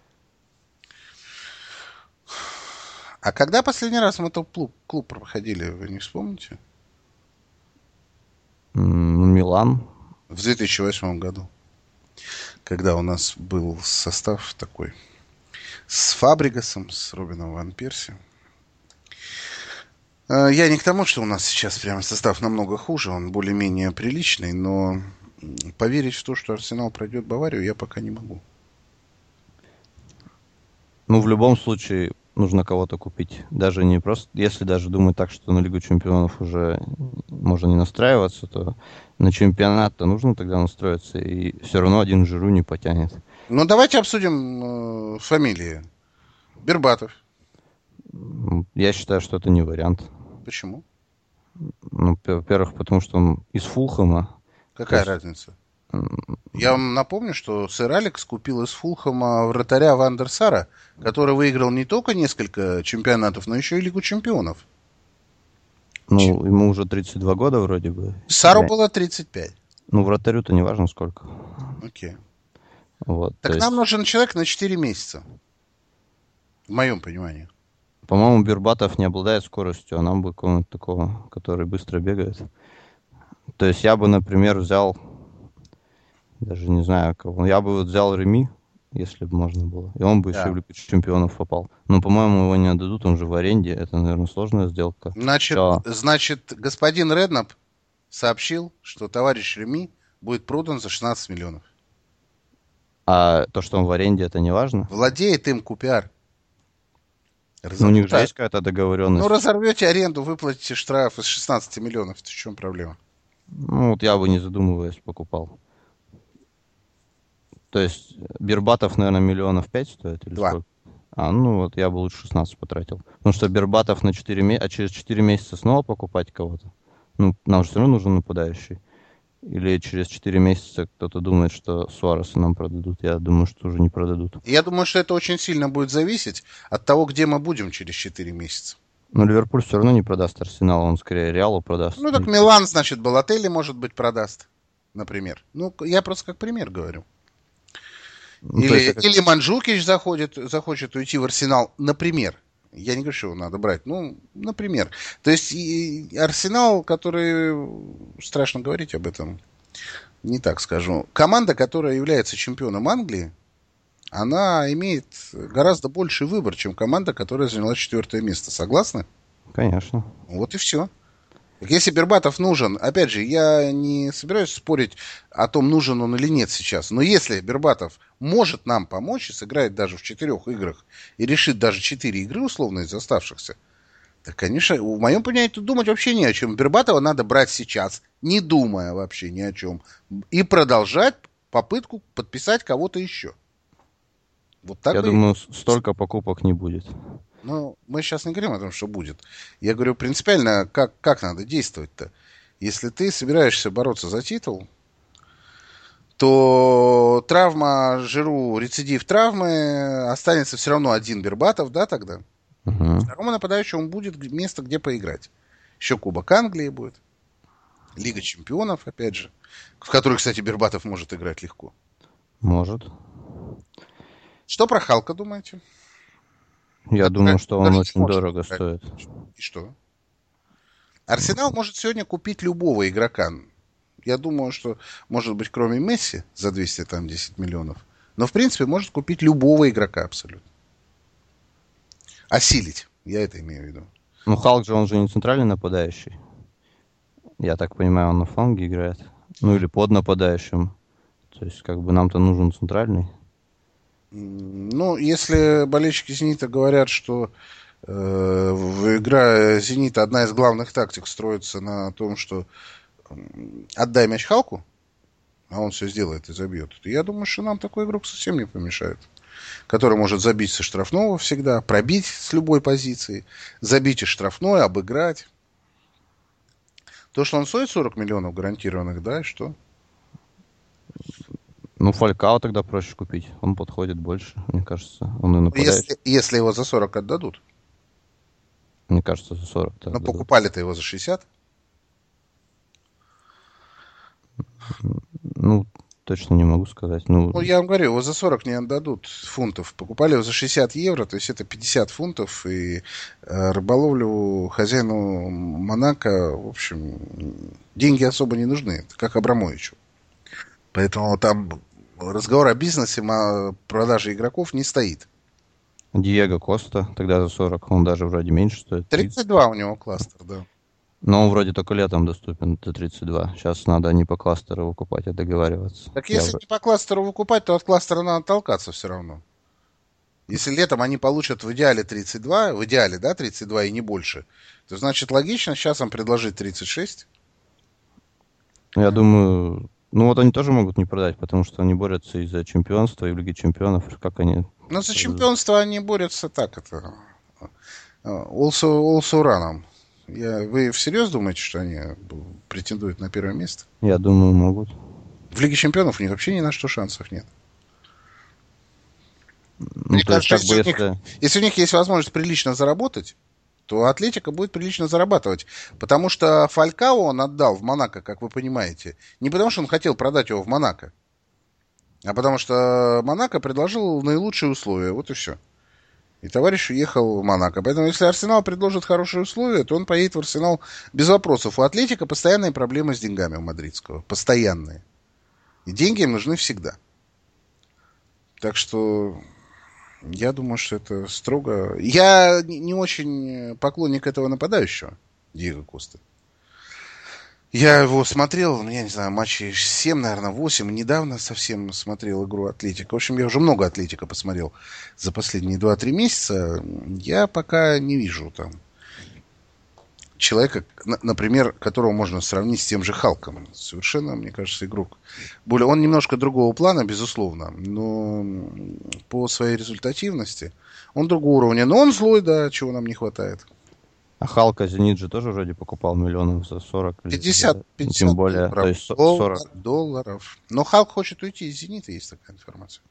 А когда последний раз мы топ-клуб проходили, вы не вспомните? Милан. В 2008 году. Когда у нас был состав такой. С Фабригасом, с Робином Ван Перси. Я не к тому, что у нас сейчас прям состав намного хуже, он более-менее приличный, но поверить в то, что Арсенал пройдет Баварию, я пока не могу. Ну, в любом случае, нужно кого-то купить. Даже не просто, если даже думать так, что на Лигу Чемпионов уже можно не настраиваться, то на чемпионат-то нужно тогда настроиться, и все равно один Жиру не потянет. Ну, давайте обсудим фамилии. Бербатов. Я считаю, что это не вариант. Почему? Ну, во-первых, потому что он из Фулхэма. Какая разница? Я вам напомню, что сэр Алекс купил из Фулхэма вратаря Ван дер Сара, который выиграл не только несколько чемпионатов, но еще и Лигу Чемпионов. Ну, ему уже 32 года вроде бы. Сару было 35. Ну, вратарю-то не важно сколько. Окей. Вот, так нам нужен человек на 4 месяца. В моем понимании. По-моему, Бербатов не обладает скоростью, а нам бы кого-нибудь такого, который быстро бегает. То есть я бы, например, взял, даже не знаю кого, я бы вот взял Реми, если бы можно было. И он бы еще в Лигу Чемпионов попал. Но, по-моему, его не отдадут, он же в аренде. Это, наверное, сложная сделка. Значит, господин Реднап сообщил, что товарищ Реми будет продан за 16 миллионов. А то, что он в аренде, это не важно? Владеет им Купиар. Ну, у них же есть какая-то договоренность. Ну, разорвете аренду, выплатите штраф из 16 миллионов. В чем проблема? Ну, вот я бы, не задумываясь, покупал. То есть Бербатов, наверное, 5 миллионов стоит? Или 2. Сколько? Ну вот я бы лучше 16 потратил. Потому что Бербатов на 4 месяца, а через 4 месяца снова покупать кого-то? Ну, нам же все равно нужен нападающий. Или через 4 месяца кто-то думает, что Суареса нам продадут. Я думаю, что уже не продадут. Я думаю, что это очень сильно будет зависеть от того, где мы будем через 4 месяца. Но Ливерпуль все равно не продаст Арсенал, он скорее Реалу продаст. Ну, так Милан, значит, Балотелли, может быть, продаст, например. Ну, я просто как пример говорю. Или Манджукич захочет уйти в Арсенал, например. Я не говорю, что его надо брать. Ну, например. То есть и Арсенал, который, страшно говорить об этом, не так скажу. Команда, которая является чемпионом Англии, она имеет гораздо больший выбор, чем команда, которая заняла 4 место. Согласны? Конечно. Вот и все. Если Бербатов нужен, опять же, я не собираюсь спорить о том, нужен он или нет сейчас, но если Бербатов может нам помочь и сыграет даже в 4 играх и решит даже 4 игры условно из оставшихся, то, конечно, в моем понимании тут думать вообще ни о чем. Бербатова надо брать сейчас, не думая вообще ни о чем, и продолжать попытку подписать кого-то еще. Вот так я думаю, столько покупок не будет. Ну, мы сейчас не говорим о том, что будет. Я говорю принципиально, как надо действовать-то. Если ты собираешься бороться за титул, то травма Жиру, рецидив травмы, останется все равно один Бербатов, да, тогда? Угу. Второму нападающему будет место, где поиграть. Еще Кубок Англии будет. Лига чемпионов, опять же. В которой, кстати, Бербатов может играть легко. Может. Что про Халка думаете? Я думаю, что он Даже не очень может дорого играть. стоит. И что? Арсенал может сегодня купить любого игрока. Я думаю, что, может быть, кроме Месси за 210 миллионов. Но, в принципе, может купить любого игрока абсолютно. Осилить. Я это имею в виду. Ну, Халк же, он же не центральный нападающий. Я так понимаю, он на фланге играет. Ну, или под нападающим. То есть, как бы нам-то нужен центральный. Ну, если болельщики «Зенита» говорят, что игра «Зенита», одна из главных тактик строится на том, что отдай мяч Халку, а он все сделает и забьет, то я думаю, что нам такой игрок совсем не помешает. Который может забить со штрафного всегда, пробить с любой позиции, забить из штрафной, обыграть. То, что он стоит 40 миллионов гарантированных, да, и что? Ну, Фалькао тогда проще купить. Он подходит больше, мне кажется. Он и нападает. Если его за 40 отдадут. Мне кажется, за 40. Но покупали-то его за 60. Ну, точно не могу сказать. Ну, я вам говорю, его за 40 не отдадут фунтов. Покупали его за 60 евро, то есть это 50 фунтов. И рыболовлю хозяину Монако, в общем, деньги особо не нужны. Это как Абрамовичу. Поэтому там разговор о бизнесе, о продаже игроков не стоит. Диего Коста тогда за 40. Он даже вроде меньше стоит. 32 у него кластер, да. Но он вроде только летом доступен до 32. Сейчас надо не по кластеру выкупать, а договариваться. Так если не по кластеру выкупать, то от кластера надо толкаться все равно. Если летом они получат в идеале 32, в идеале, да, 32 и не больше, то значит логично сейчас им предложить 36. Я думаю, ну вот они тоже могут не продать, потому что они борются из-за чемпионства и в Лиге чемпионов. Как они... Ну, за чемпионство они борются так, это... Also run. Вы всерьез думаете, что они претендуют на первое место? Я думаю, могут. В Лиге чемпионов у них вообще ни на что шансов нет. Ну, Мне то есть, кажется, как бы, если у них есть возможность прилично заработать, то Атлетико будет прилично зарабатывать. Потому что Фалькао он отдал в Монако, как вы понимаете. Не потому, что он хотел продать его в Монако, а потому что Монако предложил наилучшие условия. Вот и все. И товарищ уехал в Монако. Поэтому, если Арсенал предложит хорошие условия, то он поедет в Арсенал без вопросов. У Атлетико постоянные проблемы с деньгами у мадридского. Постоянные. И деньги им нужны всегда. Так что я думаю, что это строго... Я не очень поклонник этого нападающего, Диего Коста. Я его смотрел, я не знаю, матчей 7, наверное, 8. Недавно совсем смотрел игру Атлетика. В общем, я уже много Атлетика посмотрел за последние 2-3 месяца. Я пока не вижу там человека, например, которого можно сравнить с тем же Халком. Совершенно, мне кажется, игрок. Он немножко другого плана, безусловно, но по своей результативности он другого уровня. Но он злой, да, чего нам не хватает. А Халка Зенит же тоже вроде покупал миллионов за 40. 50 тем более, долларов, то есть 40. долларов. Но Халк хочет уйти из Зенита, есть такая информация.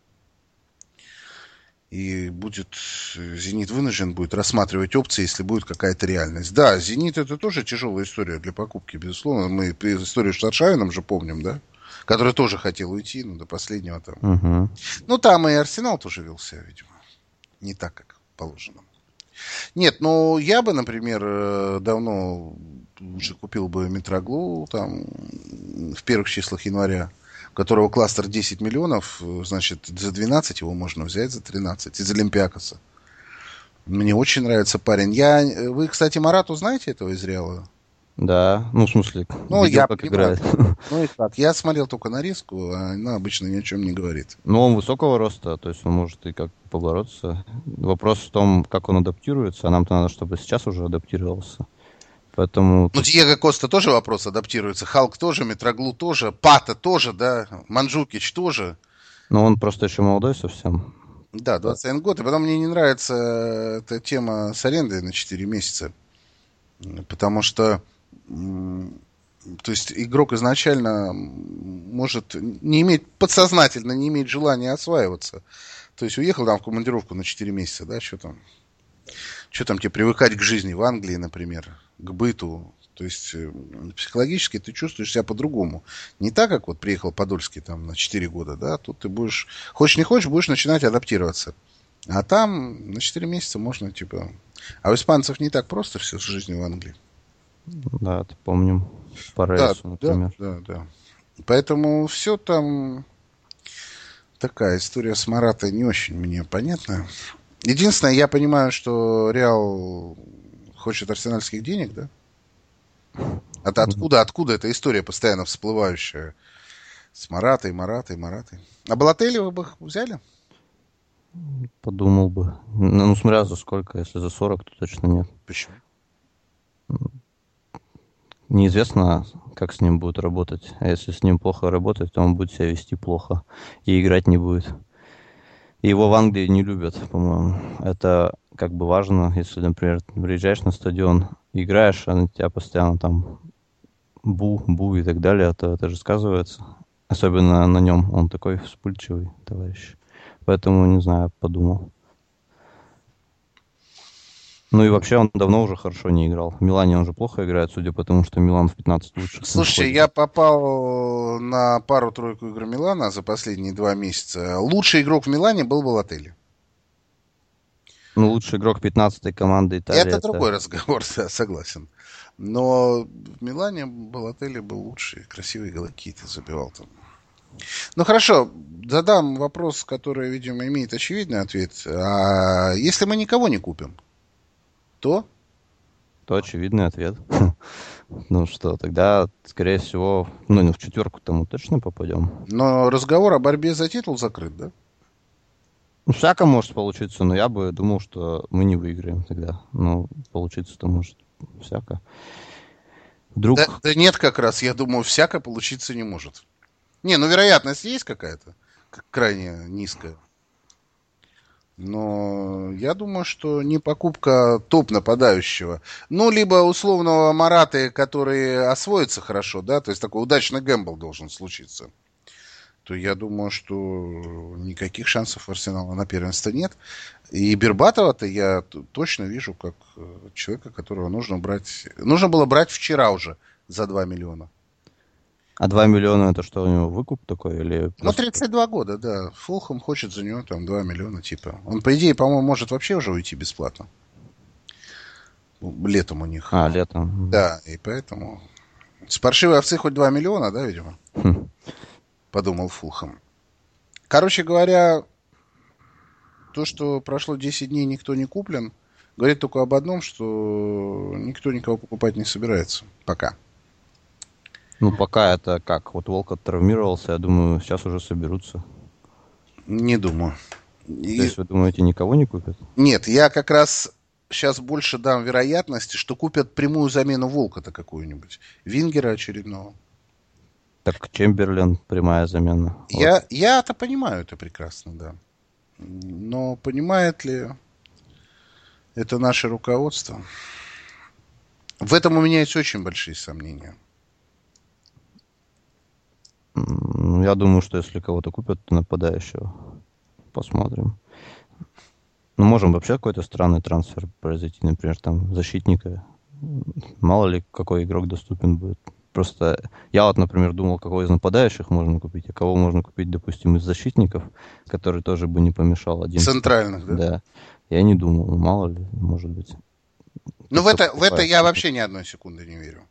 И Зенит вынужден будет рассматривать опции, если будет какая-то реальность. Да, Зенит это тоже тяжелая история для покупки, безусловно. Мы историю с Шаршавиным же помним, да? Который тоже хотел уйти, до последнего там. Угу. Ну, там и Арсенал тоже вел себя, видимо. Не так, как положено. Нет, я бы, например, давно уже купил бы Митроглу там в первых числах января, у которого кластер 10 миллионов, значит, за 12 его можно взять, за 13, из Олимпиакоса. Мне очень нравится парень. Вы, кстати, Марату знаете этого из Реала? Да, в смысле, видел, я как понимаю. играет. И как? Я смотрел только нарезку, а она обычно ни о чем не говорит. Но он высокого роста, то есть он может и как побороться. Вопрос в том, как он адаптируется, а нам-то надо, чтобы сейчас уже адаптировался. Поэтому... Диего Коста тоже вопрос адаптируется, Халк тоже, Митроглу тоже, Пата тоже, да, Манджукич тоже. Но он просто еще молодой совсем. Да, 21 год. И потом мне не нравится эта тема с арендой на 4 месяца. Потому что, то есть, игрок изначально может не иметь, подсознательно не иметь желания осваиваться. То есть, уехал там в командировку на 4 месяца, да, что там тебе привыкать к жизни в Англии, например, к быту. То есть, психологически ты чувствуешь себя по-другому. Не так, как вот приехал Подольский там на 4 года, да, тут ты будешь, хочешь не хочешь, будешь начинать адаптироваться. А там на 4 месяца можно, типа... А у испанцев не так просто все с жизнью в Англии. Да, это помним по Да, рейсу, да, например. да, да. Поэтому все там такая история с Маратой не очень мне понятна. Единственное, я понимаю, что Реал хочет арсенальских денег, да? Откуда эта история постоянно всплывающая с Маратой? А Балотелли вы бы их взяли? Подумал бы. Ну, смотря за сколько. Если за 40, то точно нет. Почему? Неизвестно, как с ним будут работать. А если с ним плохо работать, то он будет себя вести плохо. И играть не будет. И его в Англии не любят, по-моему. Это как бы важно, если, например, приезжаешь на стадион, играешь, а на тебя постоянно там бу и так далее, то это же сказывается. Особенно на нем. Он такой вспыльчивый товарищ. Поэтому, не знаю, подумал. Ну и вообще он давно уже хорошо не играл. В Милане он же плохо играет, судя по тому, что Милан в 15 лучших не Слушайте, входит. я попал на пару-тройку игр Милана за последние 2 месяца. Лучший игрок в Милане был Балотелли. Ну, лучший игрок 15-й команды Италии. Это другой разговор, да, согласен. Но в Милане Балотелли был лучший, красивые голы какие-то забивал там. Ну хорошо, задам вопрос, который, видимо, имеет очевидный ответ. А если мы никого не купим, то? То очевидный ответ. Ну что, тогда, скорее всего, ну, в четверку-то мы точно попадем. Но разговор о борьбе за титул закрыт, да? Ну, всяко может получиться, но я бы думал, что мы не выиграем тогда. Ну, получиться-то может всяко. Да, Вдруг, да нет, как раз, я думаю, всяко получиться не может. Не, ну вероятность есть какая-то, крайне низкая. Но я думаю, что не покупка топ-нападающего. Ну, либо условного Мараты, который освоится хорошо, да, то есть такой удачный гэмбл должен случиться. То я думаю, что никаких шансов у Арсенала на первенство нет. И Бербатова-то я точно вижу как человека, которого нужно брать. Нужно было брать вчера уже за 2 миллиона. а 2 миллиона это что, у него выкуп такой? Или Ну, просто... 32 года, да. Фулхэм хочет за него там 2 миллиона, типа. Он, по идее, по-моему, может вообще уже уйти бесплатно. Летом у них. А, летом. Да, и поэтому... С паршивой овцы хоть 2 миллиона, да, видимо? Хм. Подумал Фулхэм. Короче говоря, то, что прошло 10 дней, никто не куплен, говорит только об одном, что никто никого покупать не собирается. Пока. Ну, пока это как? Вот Волкот травмировался, я думаю, сейчас уже соберутся. Не думаю. То есть вы думаете, никого не купят? Нет, я как раз сейчас больше дам вероятности, что купят прямую замену Волкота какую-нибудь. Вингера очередного. Так Чемберлен, прямая замена. Я-то понимаю это прекрасно, да. Но понимает ли это наше руководство? В этом у меня есть очень большие сомнения. Я думаю, что если кого-то купят, то нападающего. Посмотрим. Ну, можем вообще какой-то странный трансфер произойти, например, там, защитника. Мало ли, какой игрок доступен будет. Просто я вот, например, думал, кого из нападающих можно купить, а кого можно купить, допустим, из защитников, который тоже бы не помешал один. Центральных, да? Да. Я не думал, мало ли, может быть. Ну, в это я вообще ни одной секунды не верю.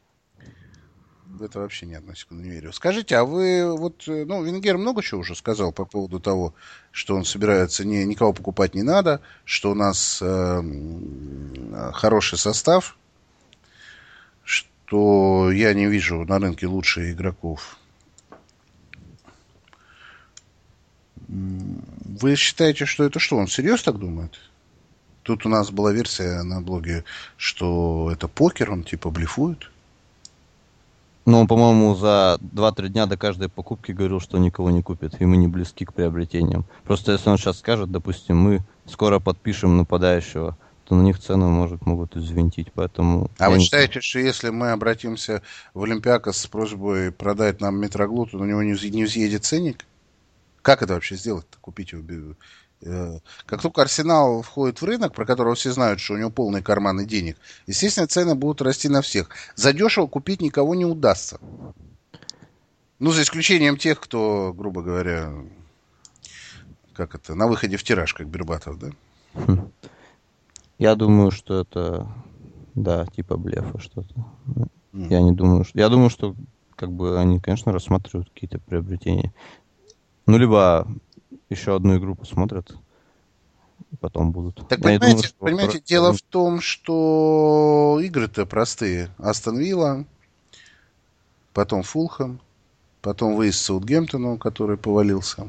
В это вообще ни одной секунды не верю. Скажите, а вы вот, ну, Венгер много чего уже сказал по поводу того, что он собирается, никого покупать не надо, что у нас хороший состав, что я не вижу на рынке лучших игроков. Вы считаете, что это что? Он серьезно так думает? Тут у нас была версия на блоге, что это покер, он типа блефует. Ну, он, по-моему, за 2-3 дня до каждой покупки говорил, что никого не купит, и мы не близки к приобретениям. Просто если он сейчас скажет, допустим, мы скоро подпишем нападающего, то на них цены могут взвинтить, поэтому... А я вы не считаете, что если мы обратимся в Олимпиакос с просьбой продать нам Митроглу, то на него не взъедет ценник? Как это вообще сделать-то? Купить его? Как только Арсенал входит в рынок, про которого все знают, что у него полные карманы денег, естественно, цены будут расти на всех. Задешево купить никого не удастся. Ну, за исключением тех, кто, грубо говоря, как это, на выходе в тираж, как Бербатов, да? Я думаю, что это, да, типа блефа что-то. Я не думаю, что... Я думаю, что как бы они, конечно, рассматривают какие-то приобретения. Ну, либо еще одну игру посмотрят, и потом будут. Так, Я не думаю, что понимаете, дело в том, что игры-то простые. Астон Вилла, потом Фулхэм, потом выезд к Саутгемптону, который повалился.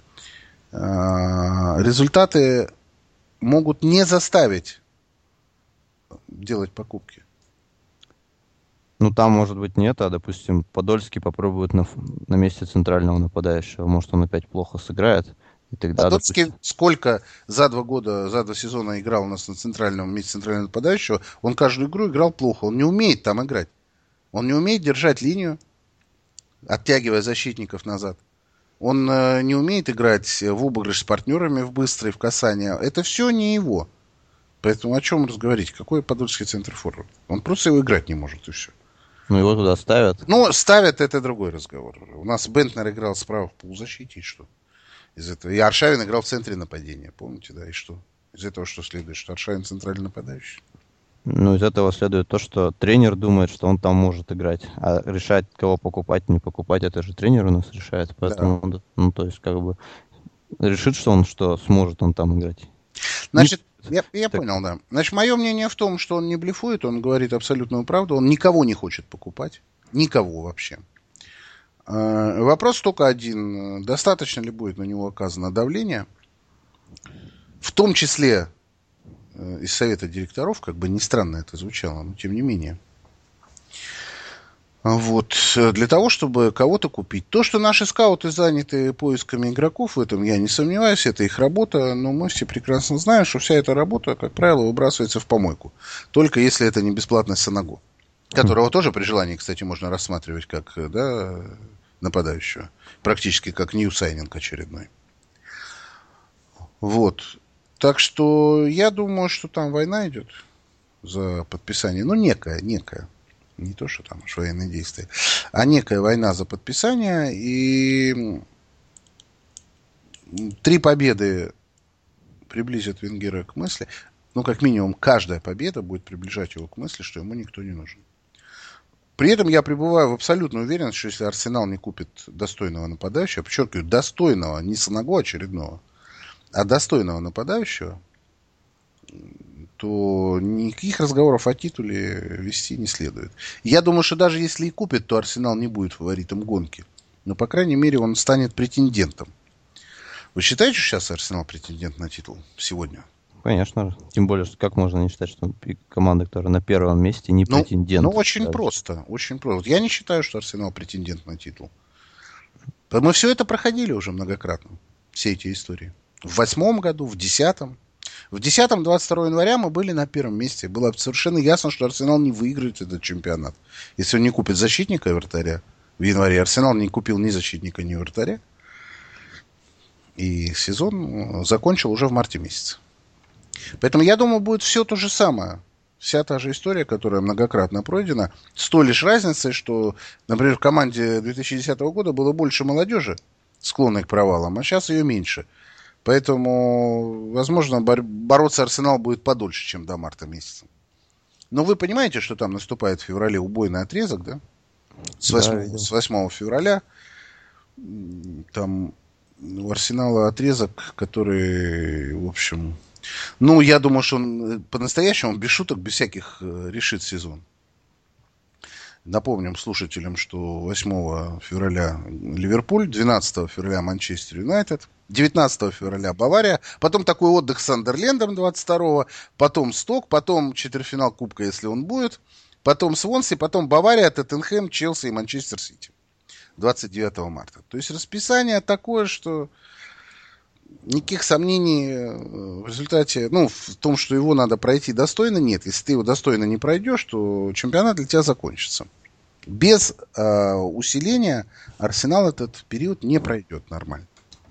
Результаты могут не заставить делать покупки. Ну, там, может быть, нет, а, допустим, Подольский попробует на месте центрального нападающего. Может, он опять плохо сыграет, и тогда, Подольский допустим... сколько за 2 сезона играл у нас на центральном месте центрального нападающего, он каждую игру играл плохо. Он не умеет там играть. Он не умеет держать линию, оттягивая защитников назад. Он не умеет играть в обыгрыш с партнерами в быстрые, в касание. Это все не его. Поэтому о чем разговаривать? Какой Подольский центр форвард? Он просто его играть не может, и все. Ну, его туда ставят. Ну, ставят, это другой разговор. У нас Бентнер играл справа в полузащите, и что? Из этого. И Аршавин играл в центре нападения, помните, да, и что? Из этого что следует? Что Аршавин центральный нападающий? Ну, из этого следует то, что тренер думает, что он там может играть. А решать, кого покупать, не покупать, это же тренер у нас решает. Поэтому, Да. ну, то есть, как бы, решит, что сможет он там играть. Значит, И- я так, понял, да. Значит, мое мнение в том, что он не блефует, он говорит абсолютную правду, он никого не хочет покупать. Никого вообще. Вопрос только один. Достаточно ли будет на него оказано давление? В том числе из совета директоров, как бы не странно это звучало, но тем не менее. Вот, для того, чтобы кого-то купить. То, что наши скауты заняты поисками игроков, в этом я не сомневаюсь, это их работа, но мы все прекрасно знаем, что вся эта работа, как правило, выбрасывается в помойку. Только если это не бесплатный Санаго, которого тоже при желании, кстати, можно рассматривать как, да, нападающего. Практически как нью-сайнинг очередной. Вот. Так что я думаю, что там война идет за подписание. Ну, некая. Не то, что там уж военные действия, а некая война за подписание. И 3 победы приблизят Венгера к мысли. Ну, как минимум, каждая победа будет приближать его к мысли, что ему никто не нужен. При этом я пребываю в абсолютной уверенности, что если Арсенал не купит достойного нападающего, подчеркиваю, достойного, не Санаго очередного, а достойного нападающего, то никаких разговоров о титуле вести не следует. Я думаю, что даже если и купит, то Арсенал не будет фаворитом гонки. Но, по крайней мере, он станет претендентом. Вы считаете, что сейчас Арсенал претендент на титул сегодня? конечно. Тем более, что как можно не считать, что команда, которая на первом месте, не претендент. Ну, очень даже. просто. Очень просто. Я не считаю, что Арсенал претендент на титул. Мы все это проходили уже многократно. Все эти истории. В 2008 году, в 2010. В 2010, 22 января мы были на первом месте. Было совершенно ясно, что Арсенал не выиграет этот чемпионат. Если он не купит защитника и вратаря. В январе Арсенал не купил ни защитника, ни вратаря. И сезон закончил уже в марте месяце. Поэтому, я думаю, будет все то же самое. Вся та же история, которая многократно пройдена. С той лишь разницей, что, например, в команде 2010 года было больше молодежи, склонной к провалам, а сейчас ее меньше. Поэтому, возможно, бороться Арсенал будет подольше, чем до марта месяца. Но вы понимаете, что там наступает в феврале убойный отрезок, да? С 8 февраля там у Арсенала отрезок, который, в общем... Ну, я думаю, что он по-настоящему, без шуток, без всяких, решит сезон. Напомним слушателям, что 8 февраля Ливерпуль, 12 февраля Манчестер Юнайтед, 19 февраля Бавария, потом такой отдых с Сандерлендом 22-го, потом Сток, потом четвертьфинал Кубка, если он будет, потом Свонси, потом Бавария, Тоттенхэм, Челси и Манчестер Сити. 29 марта. То есть расписание такое, что никаких сомнений в результате, в том, что его надо пройти достойно, нет. Если ты его достойно не пройдешь, то чемпионат для тебя закончится. Без усиления Арсенал этот период не пройдет нормально.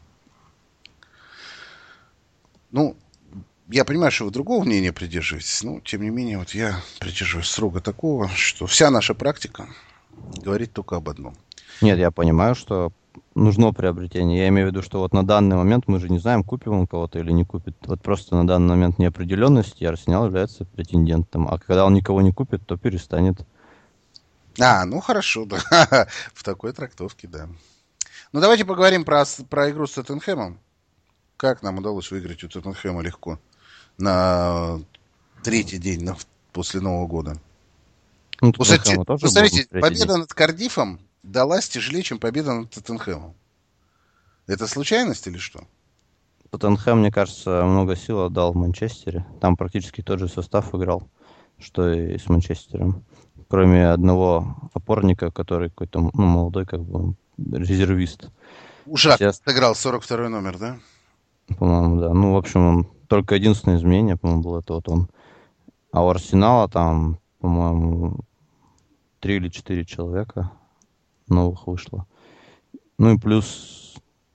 Я понимаю, что вы другого мнения придерживаетесь, но, тем не менее, вот я придерживаюсь строго такого, что вся наша практика говорит только об одном. Нет, я понимаю, что нужно приобретение. Я имею в виду, что вот на данный момент мы же не знаем, купим он кого-то или не купит. Вот просто на данный момент неопределенности, и Арсенал является претендентом. А когда он никого не купит, то перестанет. Хорошо, да. В такой трактовке, да. Давайте поговорим про игру с Тоттенхэмом. Как нам удалось выиграть у Тоттенхэма легко на третий день после Нового года. Посмотрите, победа над Кардифом далась тяжелее, чем победа над Тоттенхэмом. Это случайность или что? Тоттенхэм, мне кажется, много сил отдал в Манчестере. Там практически тот же состав играл, что и с Манчестером. Кроме одного опорника, который какой-то молодой, резервист. Ужак сыграл 42-й номер, да? По-моему, да. В общем, только единственное изменение, по-моему, было это вот он. А у Арсенала там, по-моему, 3 или 4 человека новых вышло. И плюс,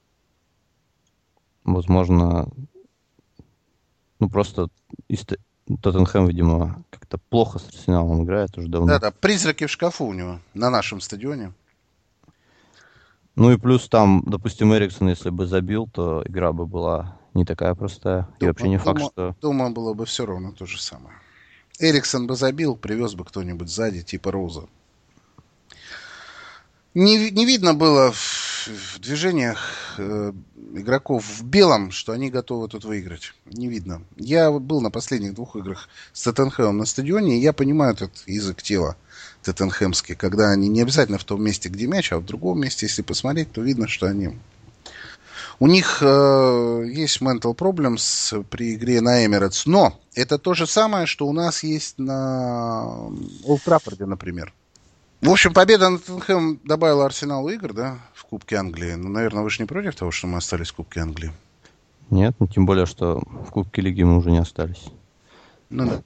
возможно, просто Тоттенхэм, видимо, как-то плохо с Арсеналом играет уже давно. Да, призраки в шкафу у него на нашем стадионе. И плюс там, допустим, Эриксон, если бы забил, то игра бы была не такая простая. И вообще не факт, что... Думаю, было бы все равно то же самое. Эриксон бы забил, привез бы кто-нибудь сзади, типа Роза. Не видно было в движениях игроков в белом, что они готовы тут выиграть. Не видно. Я был на последних 2 играх с Тоттенхэмом на стадионе, и я понимаю этот язык тела тоттенхэмский, когда они не обязательно в том месте, где мяч, а в другом месте, если посмотреть, то видно, что они... У них есть mental problems при игре на Эмирейтс, но это то же самое, что у нас есть на Олд Траффорде, например. В общем, победа над Тоттенхэмом добавила Арсеналу игр, да, в Кубке Англии. Наверное, вы же не против того, что мы остались в Кубке Англии? Нет, тем более, что в Кубке Лиги мы уже не остались. Да.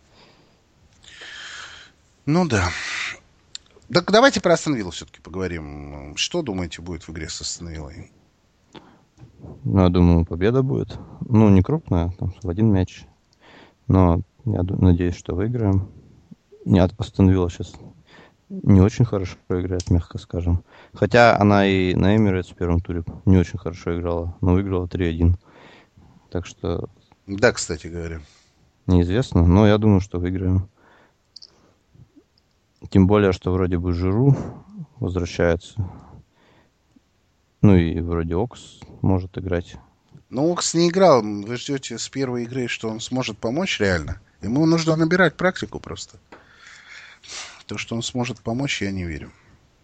Так давайте про Астон Виллу все-таки поговорим. Что думаете будет в игре с Астон Виллой? Я думаю, победа будет. Не крупная, там, в 1 мяч. Но я надеюсь, что выиграем. Нет, Астон Вилла сейчас не очень хорошо играет, мягко скажем. Хотя она и на Эмирейтс в первом туре не очень хорошо играла, но выиграла 3-1. Так что... Да, кстати говоря. Неизвестно, но я думаю, что выиграем. Тем более, что вроде бы Жиру возвращается. И вроде Окс может играть. Окс не играл. Вы ждете с первой игры, что он сможет помочь реально? Ему нужно набирать практику просто. То, что он сможет помочь, я не верю.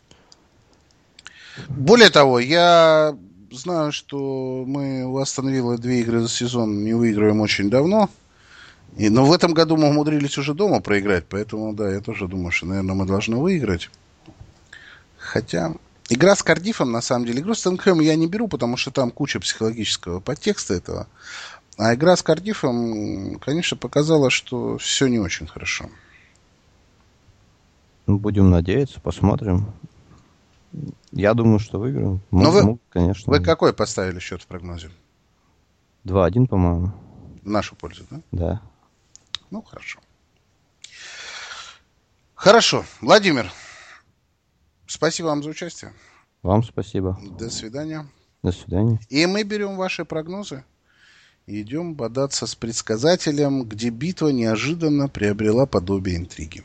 Более того, я знаю, что мы у Астон Виллы 2 игры за сезон не выигрываем очень давно. Но в этом году мы умудрились уже дома проиграть. Поэтому, да, я тоже думаю, что, наверное, мы должны выиграть. Хотя игра с Кардифом, на самом деле, игру с Тоттенхэмом я не беру, потому что там куча психологического подтекста этого. А игра с Кардифом, конечно, показала, что все не очень хорошо. Будем надеяться, посмотрим. Я думаю, что выиграем. Конечно. Вы какой поставили счет в прогнозе? 2-1, по-моему. В нашу пользу, да? Да. Хорошо. Хорошо. Владимир, спасибо вам за участие. Вам спасибо. До свидания. До свидания. И мы берем ваши прогнозы и идем бодаться с предсказателем, где битва неожиданно приобрела подобие интриги.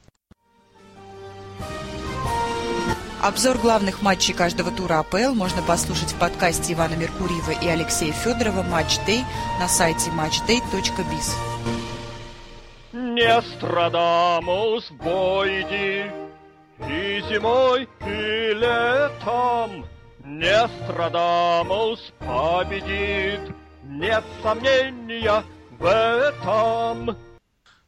Обзор главных матчей каждого тура АПЛ можно послушать в подкасте Ивана Меркурьева и Алексея Федорова «Матч Дэй» на сайте matchday.biz. Не Нострадамус бойди и зимой, и летом. Не Нострадамус победит, нет сомнения в этом.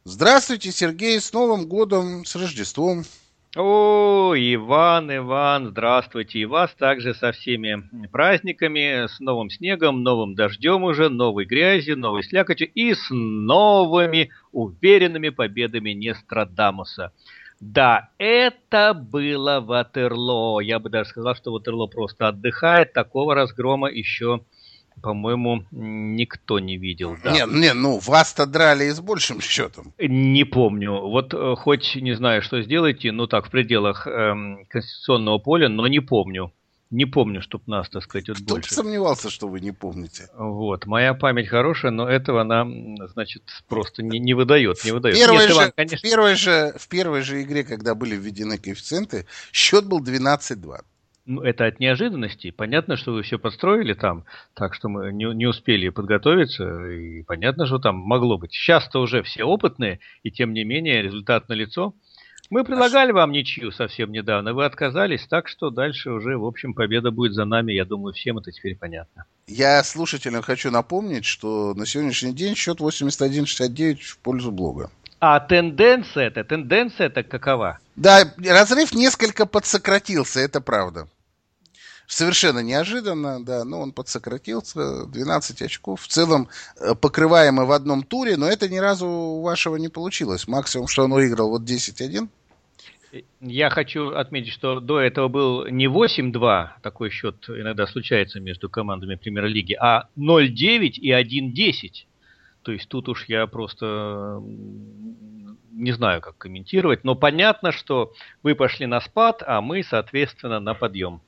Здравствуйте, Сергей, с Новым годом, с Рождеством. О, Иван, здравствуйте. И вас также со всеми праздниками, с новым снегом, новым дождем уже, новой грязью, новой слякотью и с новыми уверенными победами Нострадамуса. Да, это было Ватерлоо. Я бы даже сказал, что Ватерлоо просто отдыхает. Такого разгрома еще, по-моему, никто не видел. Да. Вас-то драли и с большим счетом. Не помню. Вот хоть не знаю, что сделаете, так, в пределах конституционного поля, но не помню. Не помню, чтоб нас, так сказать, вот больше. Кто сомневался, что вы не помните. Вот. Моя память хорошая, но этого она, значит, просто не выдает. Не выдает. В первой же игре, когда были введены коэффициенты, счет был 12-2. Это от неожиданности. Понятно, что вы все подстроили там, так что мы не успели подготовиться, и понятно, что там могло быть. Сейчас-то уже все опытные, и тем не менее результат налицо. Мы предлагали вам ничью совсем недавно, вы отказались, так что дальше уже, в общем, победа будет за нами. Я думаю, всем это теперь понятно. Я слушателям хочу напомнить, что на сегодняшний день счет 81-69 в пользу блога. А тенденция какова? Да, разрыв несколько подсократился, это правда. Совершенно неожиданно, да, но он подсократился, 12 очков. В целом покрываемый в одном туре, но это ни разу у вашего не получилось. Максимум, что он выиграл, 10-1. Я хочу отметить, что до этого был не 8-2, такой счет иногда случается между командами Премьер-лиги, а 0-9 и 1-10. То есть тут уж я просто не знаю, как комментировать, но понятно, что вы пошли на спад, а мы, соответственно, на подъем.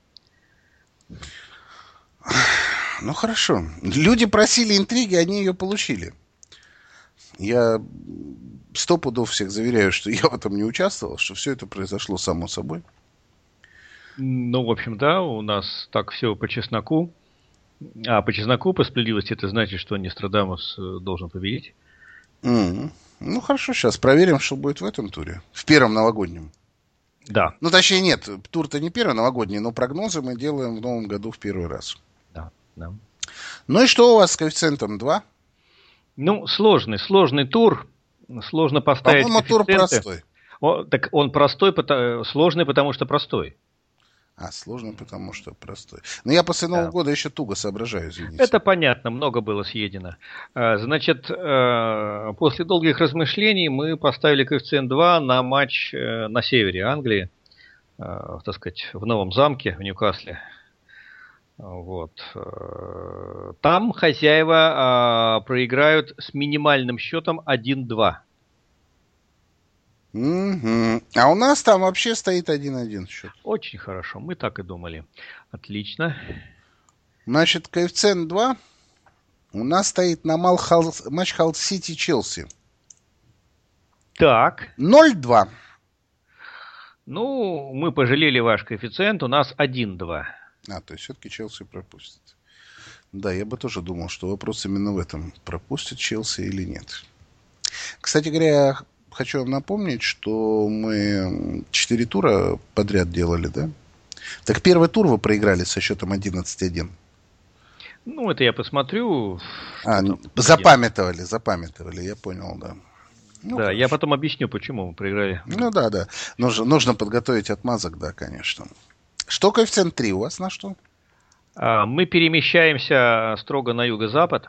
Ну, хорошо. Люди просили интриги, они ее получили. Я 100 пудов всех заверяю, что я в этом не участвовал, что все это произошло само собой. Ну, в общем, да, у нас так все по чесноку. А по чесноку, по справедливости, это значит, что Нострадамус должен победить. Ну, хорошо, сейчас проверим, что будет в этом туре. В первом новогоднем. Да. Ну, точнее, нет, тур-то не первый новогодний, но прогнозы мы делаем в новом году в первый раз. Да. Ну и что у вас с коэффициентом 2? Ну, сложный тур. Сложно поставить По-моему, тур простой. Так он сложный, потому что простой. Сложно, потому что простой. Но я после Нового года еще туго соображаю, извините. Это понятно, много было съедено. Значит, после долгих размышлений мы поставили коэффициент 2 на матч на севере Англии, так сказать, в Новом Замке, в Ньюкасле. Вот. Там хозяева проиграют с минимальным счетом 1-2. А у нас там вообще стоит 1-1 счет. Очень хорошо, мы так и думали. Отлично. Значит, коэффициент 2 у нас стоит на матч Халл Сити Челси. Так. 0-2. Ну, мы пожалели ваш коэффициент, у нас 1-2. То есть все-таки Челси пропустит. Да, я бы тоже думал, что вопрос именно в этом. Пропустит Челси или нет. Кстати говоря, хочу вам напомнить, что мы 4 тура подряд делали, да? Так первый тур вы проиграли со счетом 11-1. Ну, это я посмотрю. Запамятовали, я понял, да. Ну, да, я потом объясню, почему мы проиграли. Ну да. Нужно подготовить отмазок, да, конечно. Что коэффициент 3 у вас на что? Мы перемещаемся строго на юго-запад.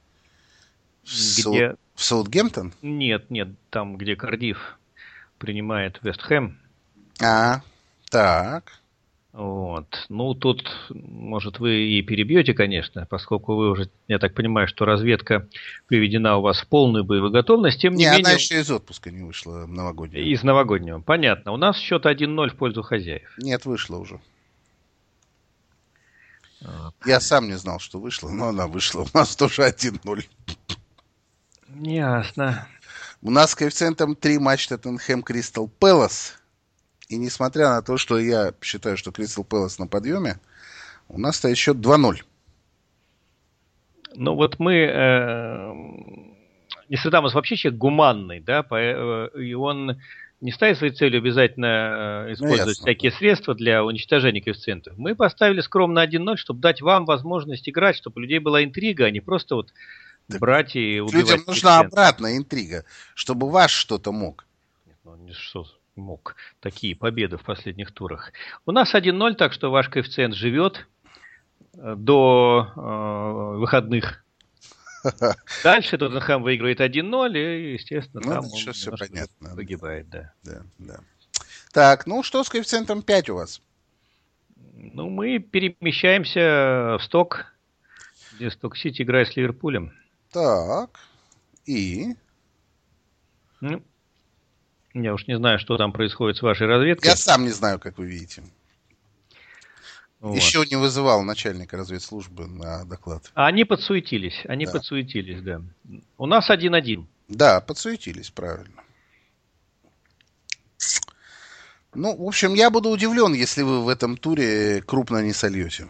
В Саутгемптон? Нет, там, где Кардифф принимает Вест Хэм. Так. Вот. Ну, тут, может, вы и перебьете, конечно, поскольку вы уже, я так понимаю, что разведка приведена у вас в полную боевую готовность. Тем не менее, она еще из отпуска не вышла новогоднего. Из новогоднего, понятно. У нас счет 1-0 в пользу хозяев. Нет, вышла уже. Я сам не знал, что вышла, но она вышла. У нас тоже 1-0. Ясно. У нас с коэффициентом 3 матч Тоттенхэм Кристал Пэлас. И несмотря на то, что я считаю, что Кристал Пэлас на подъеме, у нас стоит счет 2-0. Ну вот мы... Нострадамус вообще человек гуманный, да, и он не ставит своей целью обязательно использовать всякие средства для уничтожения коэффициентов. Мы поставили скромно 1-0, чтобы дать вам возможность играть, чтобы у людей была интрига, а не просто вот брать и убивать. Людям нужна обратная интрига, чтобы ваш что-то мог. Нет, ну, что мог. Такие победы в последних турах. У нас 1-0, так что ваш коэффициент живет до выходных. Дальше Тоттенхэм выигрывает 1-0, и, естественно, Ну, там дальше он все понятно. погибает, да. Да. Так, ну что с коэффициентом 5 у вас? Ну, мы перемещаемся в Сток, где Сток-Сити играет с Ливерпулем. Так, и? Ну, я уж не знаю, что там происходит с вашей разведкой. Я сам не знаю, как вы видите. Вот. Еще не вызывал начальника разведслужбы на доклад. Они подсуетились, да. У нас 1-1. Да, подсуетились, правильно. Ну, в общем, я буду удивлен, если вы в этом туре крупно не сольете.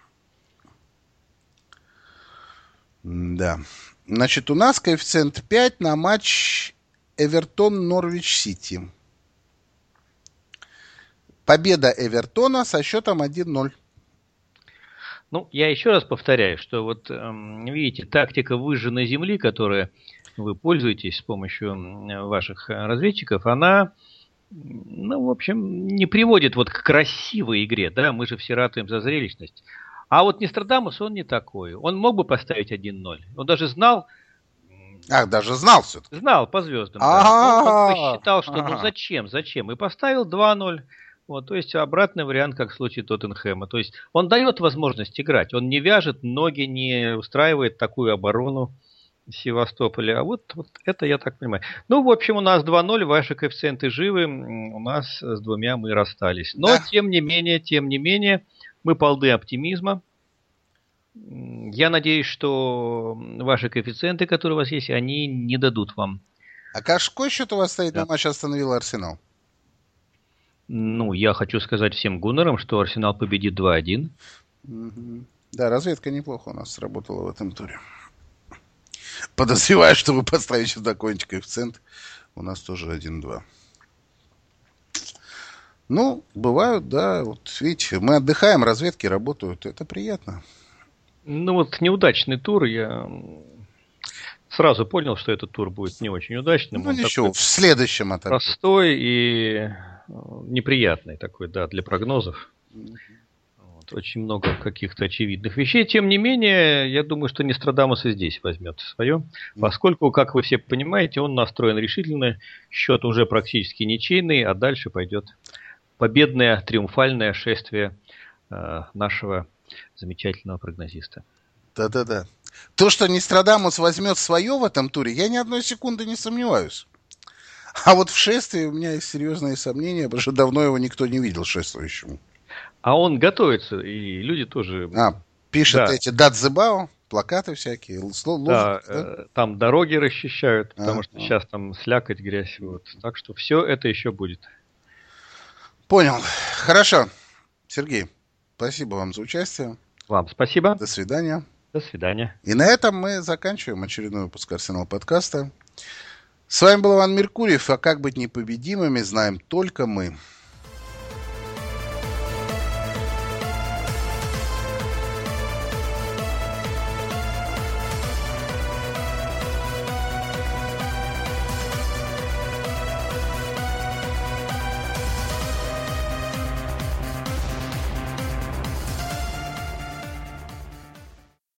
Да. Значит, у нас коэффициент 5 на матч Эвертон-Норвич-Сити. Победа Эвертона со счетом 1-0. Ну, я еще раз повторяю, что вот, видите, тактика выжженной земли, которой вы пользуетесь с помощью ваших разведчиков, она, ну, в общем, не приводит вот к красивой игре, да, мы же все ратуем за зрелищность. А вот Нострадамус, он не такой. Он мог бы поставить 1-0. Он даже знал... Ах, даже знал все-таки. Знал по звездам, да. Он посчитал, что ну зачем? И поставил 2-0. Вот, то есть обратный вариант, как в случае Тоттенхэма. То есть он дает возможность играть. Он не вяжет ноги, не устраивает такую оборону Севастополя. А вот это я так понимаю. Ну, в общем, у нас 2-0, ваши коэффициенты живы. У нас с двумя мы расстались. Но, да. тем не менее, мы полны оптимизма. Я надеюсь, что ваши коэффициенты, которые у вас есть, они не дадут вам. А какой счет у вас стоит на матч Астон Вилла Арсенал? Ну, я хочу сказать всем гуннерам, что Арсенал победит 2-1. Да, разведка неплохо у нас сработала в этом туре. Подозреваю, что вы поставите сюда какой-нибудь коэффициент. У нас тоже 1-2. Ну, бывают, да. Вот видите, мы отдыхаем, разведки работают. Это приятно. Ну, вот неудачный тур. Я сразу понял, что этот тур будет не очень удачным. Ну, ничего, в следующем атаке. Простой и неприятный такой, да, для прогнозов. Вот, очень много каких-то очевидных вещей. Тем не менее, я думаю, что Нострадамус и здесь возьмет свое. Поскольку, как вы все понимаете, он настроен решительно. Счет уже практически ничейный, а дальше пойдет победное, триумфальное шествие нашего замечательного прогнозиста. Да. То, что Нострадамус возьмет свое в этом туре, я ни одной секунды не сомневаюсь. А вот в шествии у меня есть серьезные сомнения, потому что давно его никто не видел шествующим. А он готовится, и люди тоже... Пишет эти датзебао, плакаты всякие, лозунги, да? Там дороги расчищают, потому что сейчас там слякоть, грязь. Вот. Так что все это еще будет. Понял. Хорошо. Сергей, спасибо вам за участие. Вам спасибо. До свидания. До свидания. И на этом мы заканчиваем очередной выпуск Арсенал подкаста. С вами был Иван Меркурьев, а как быть непобедимыми, знаем только мы.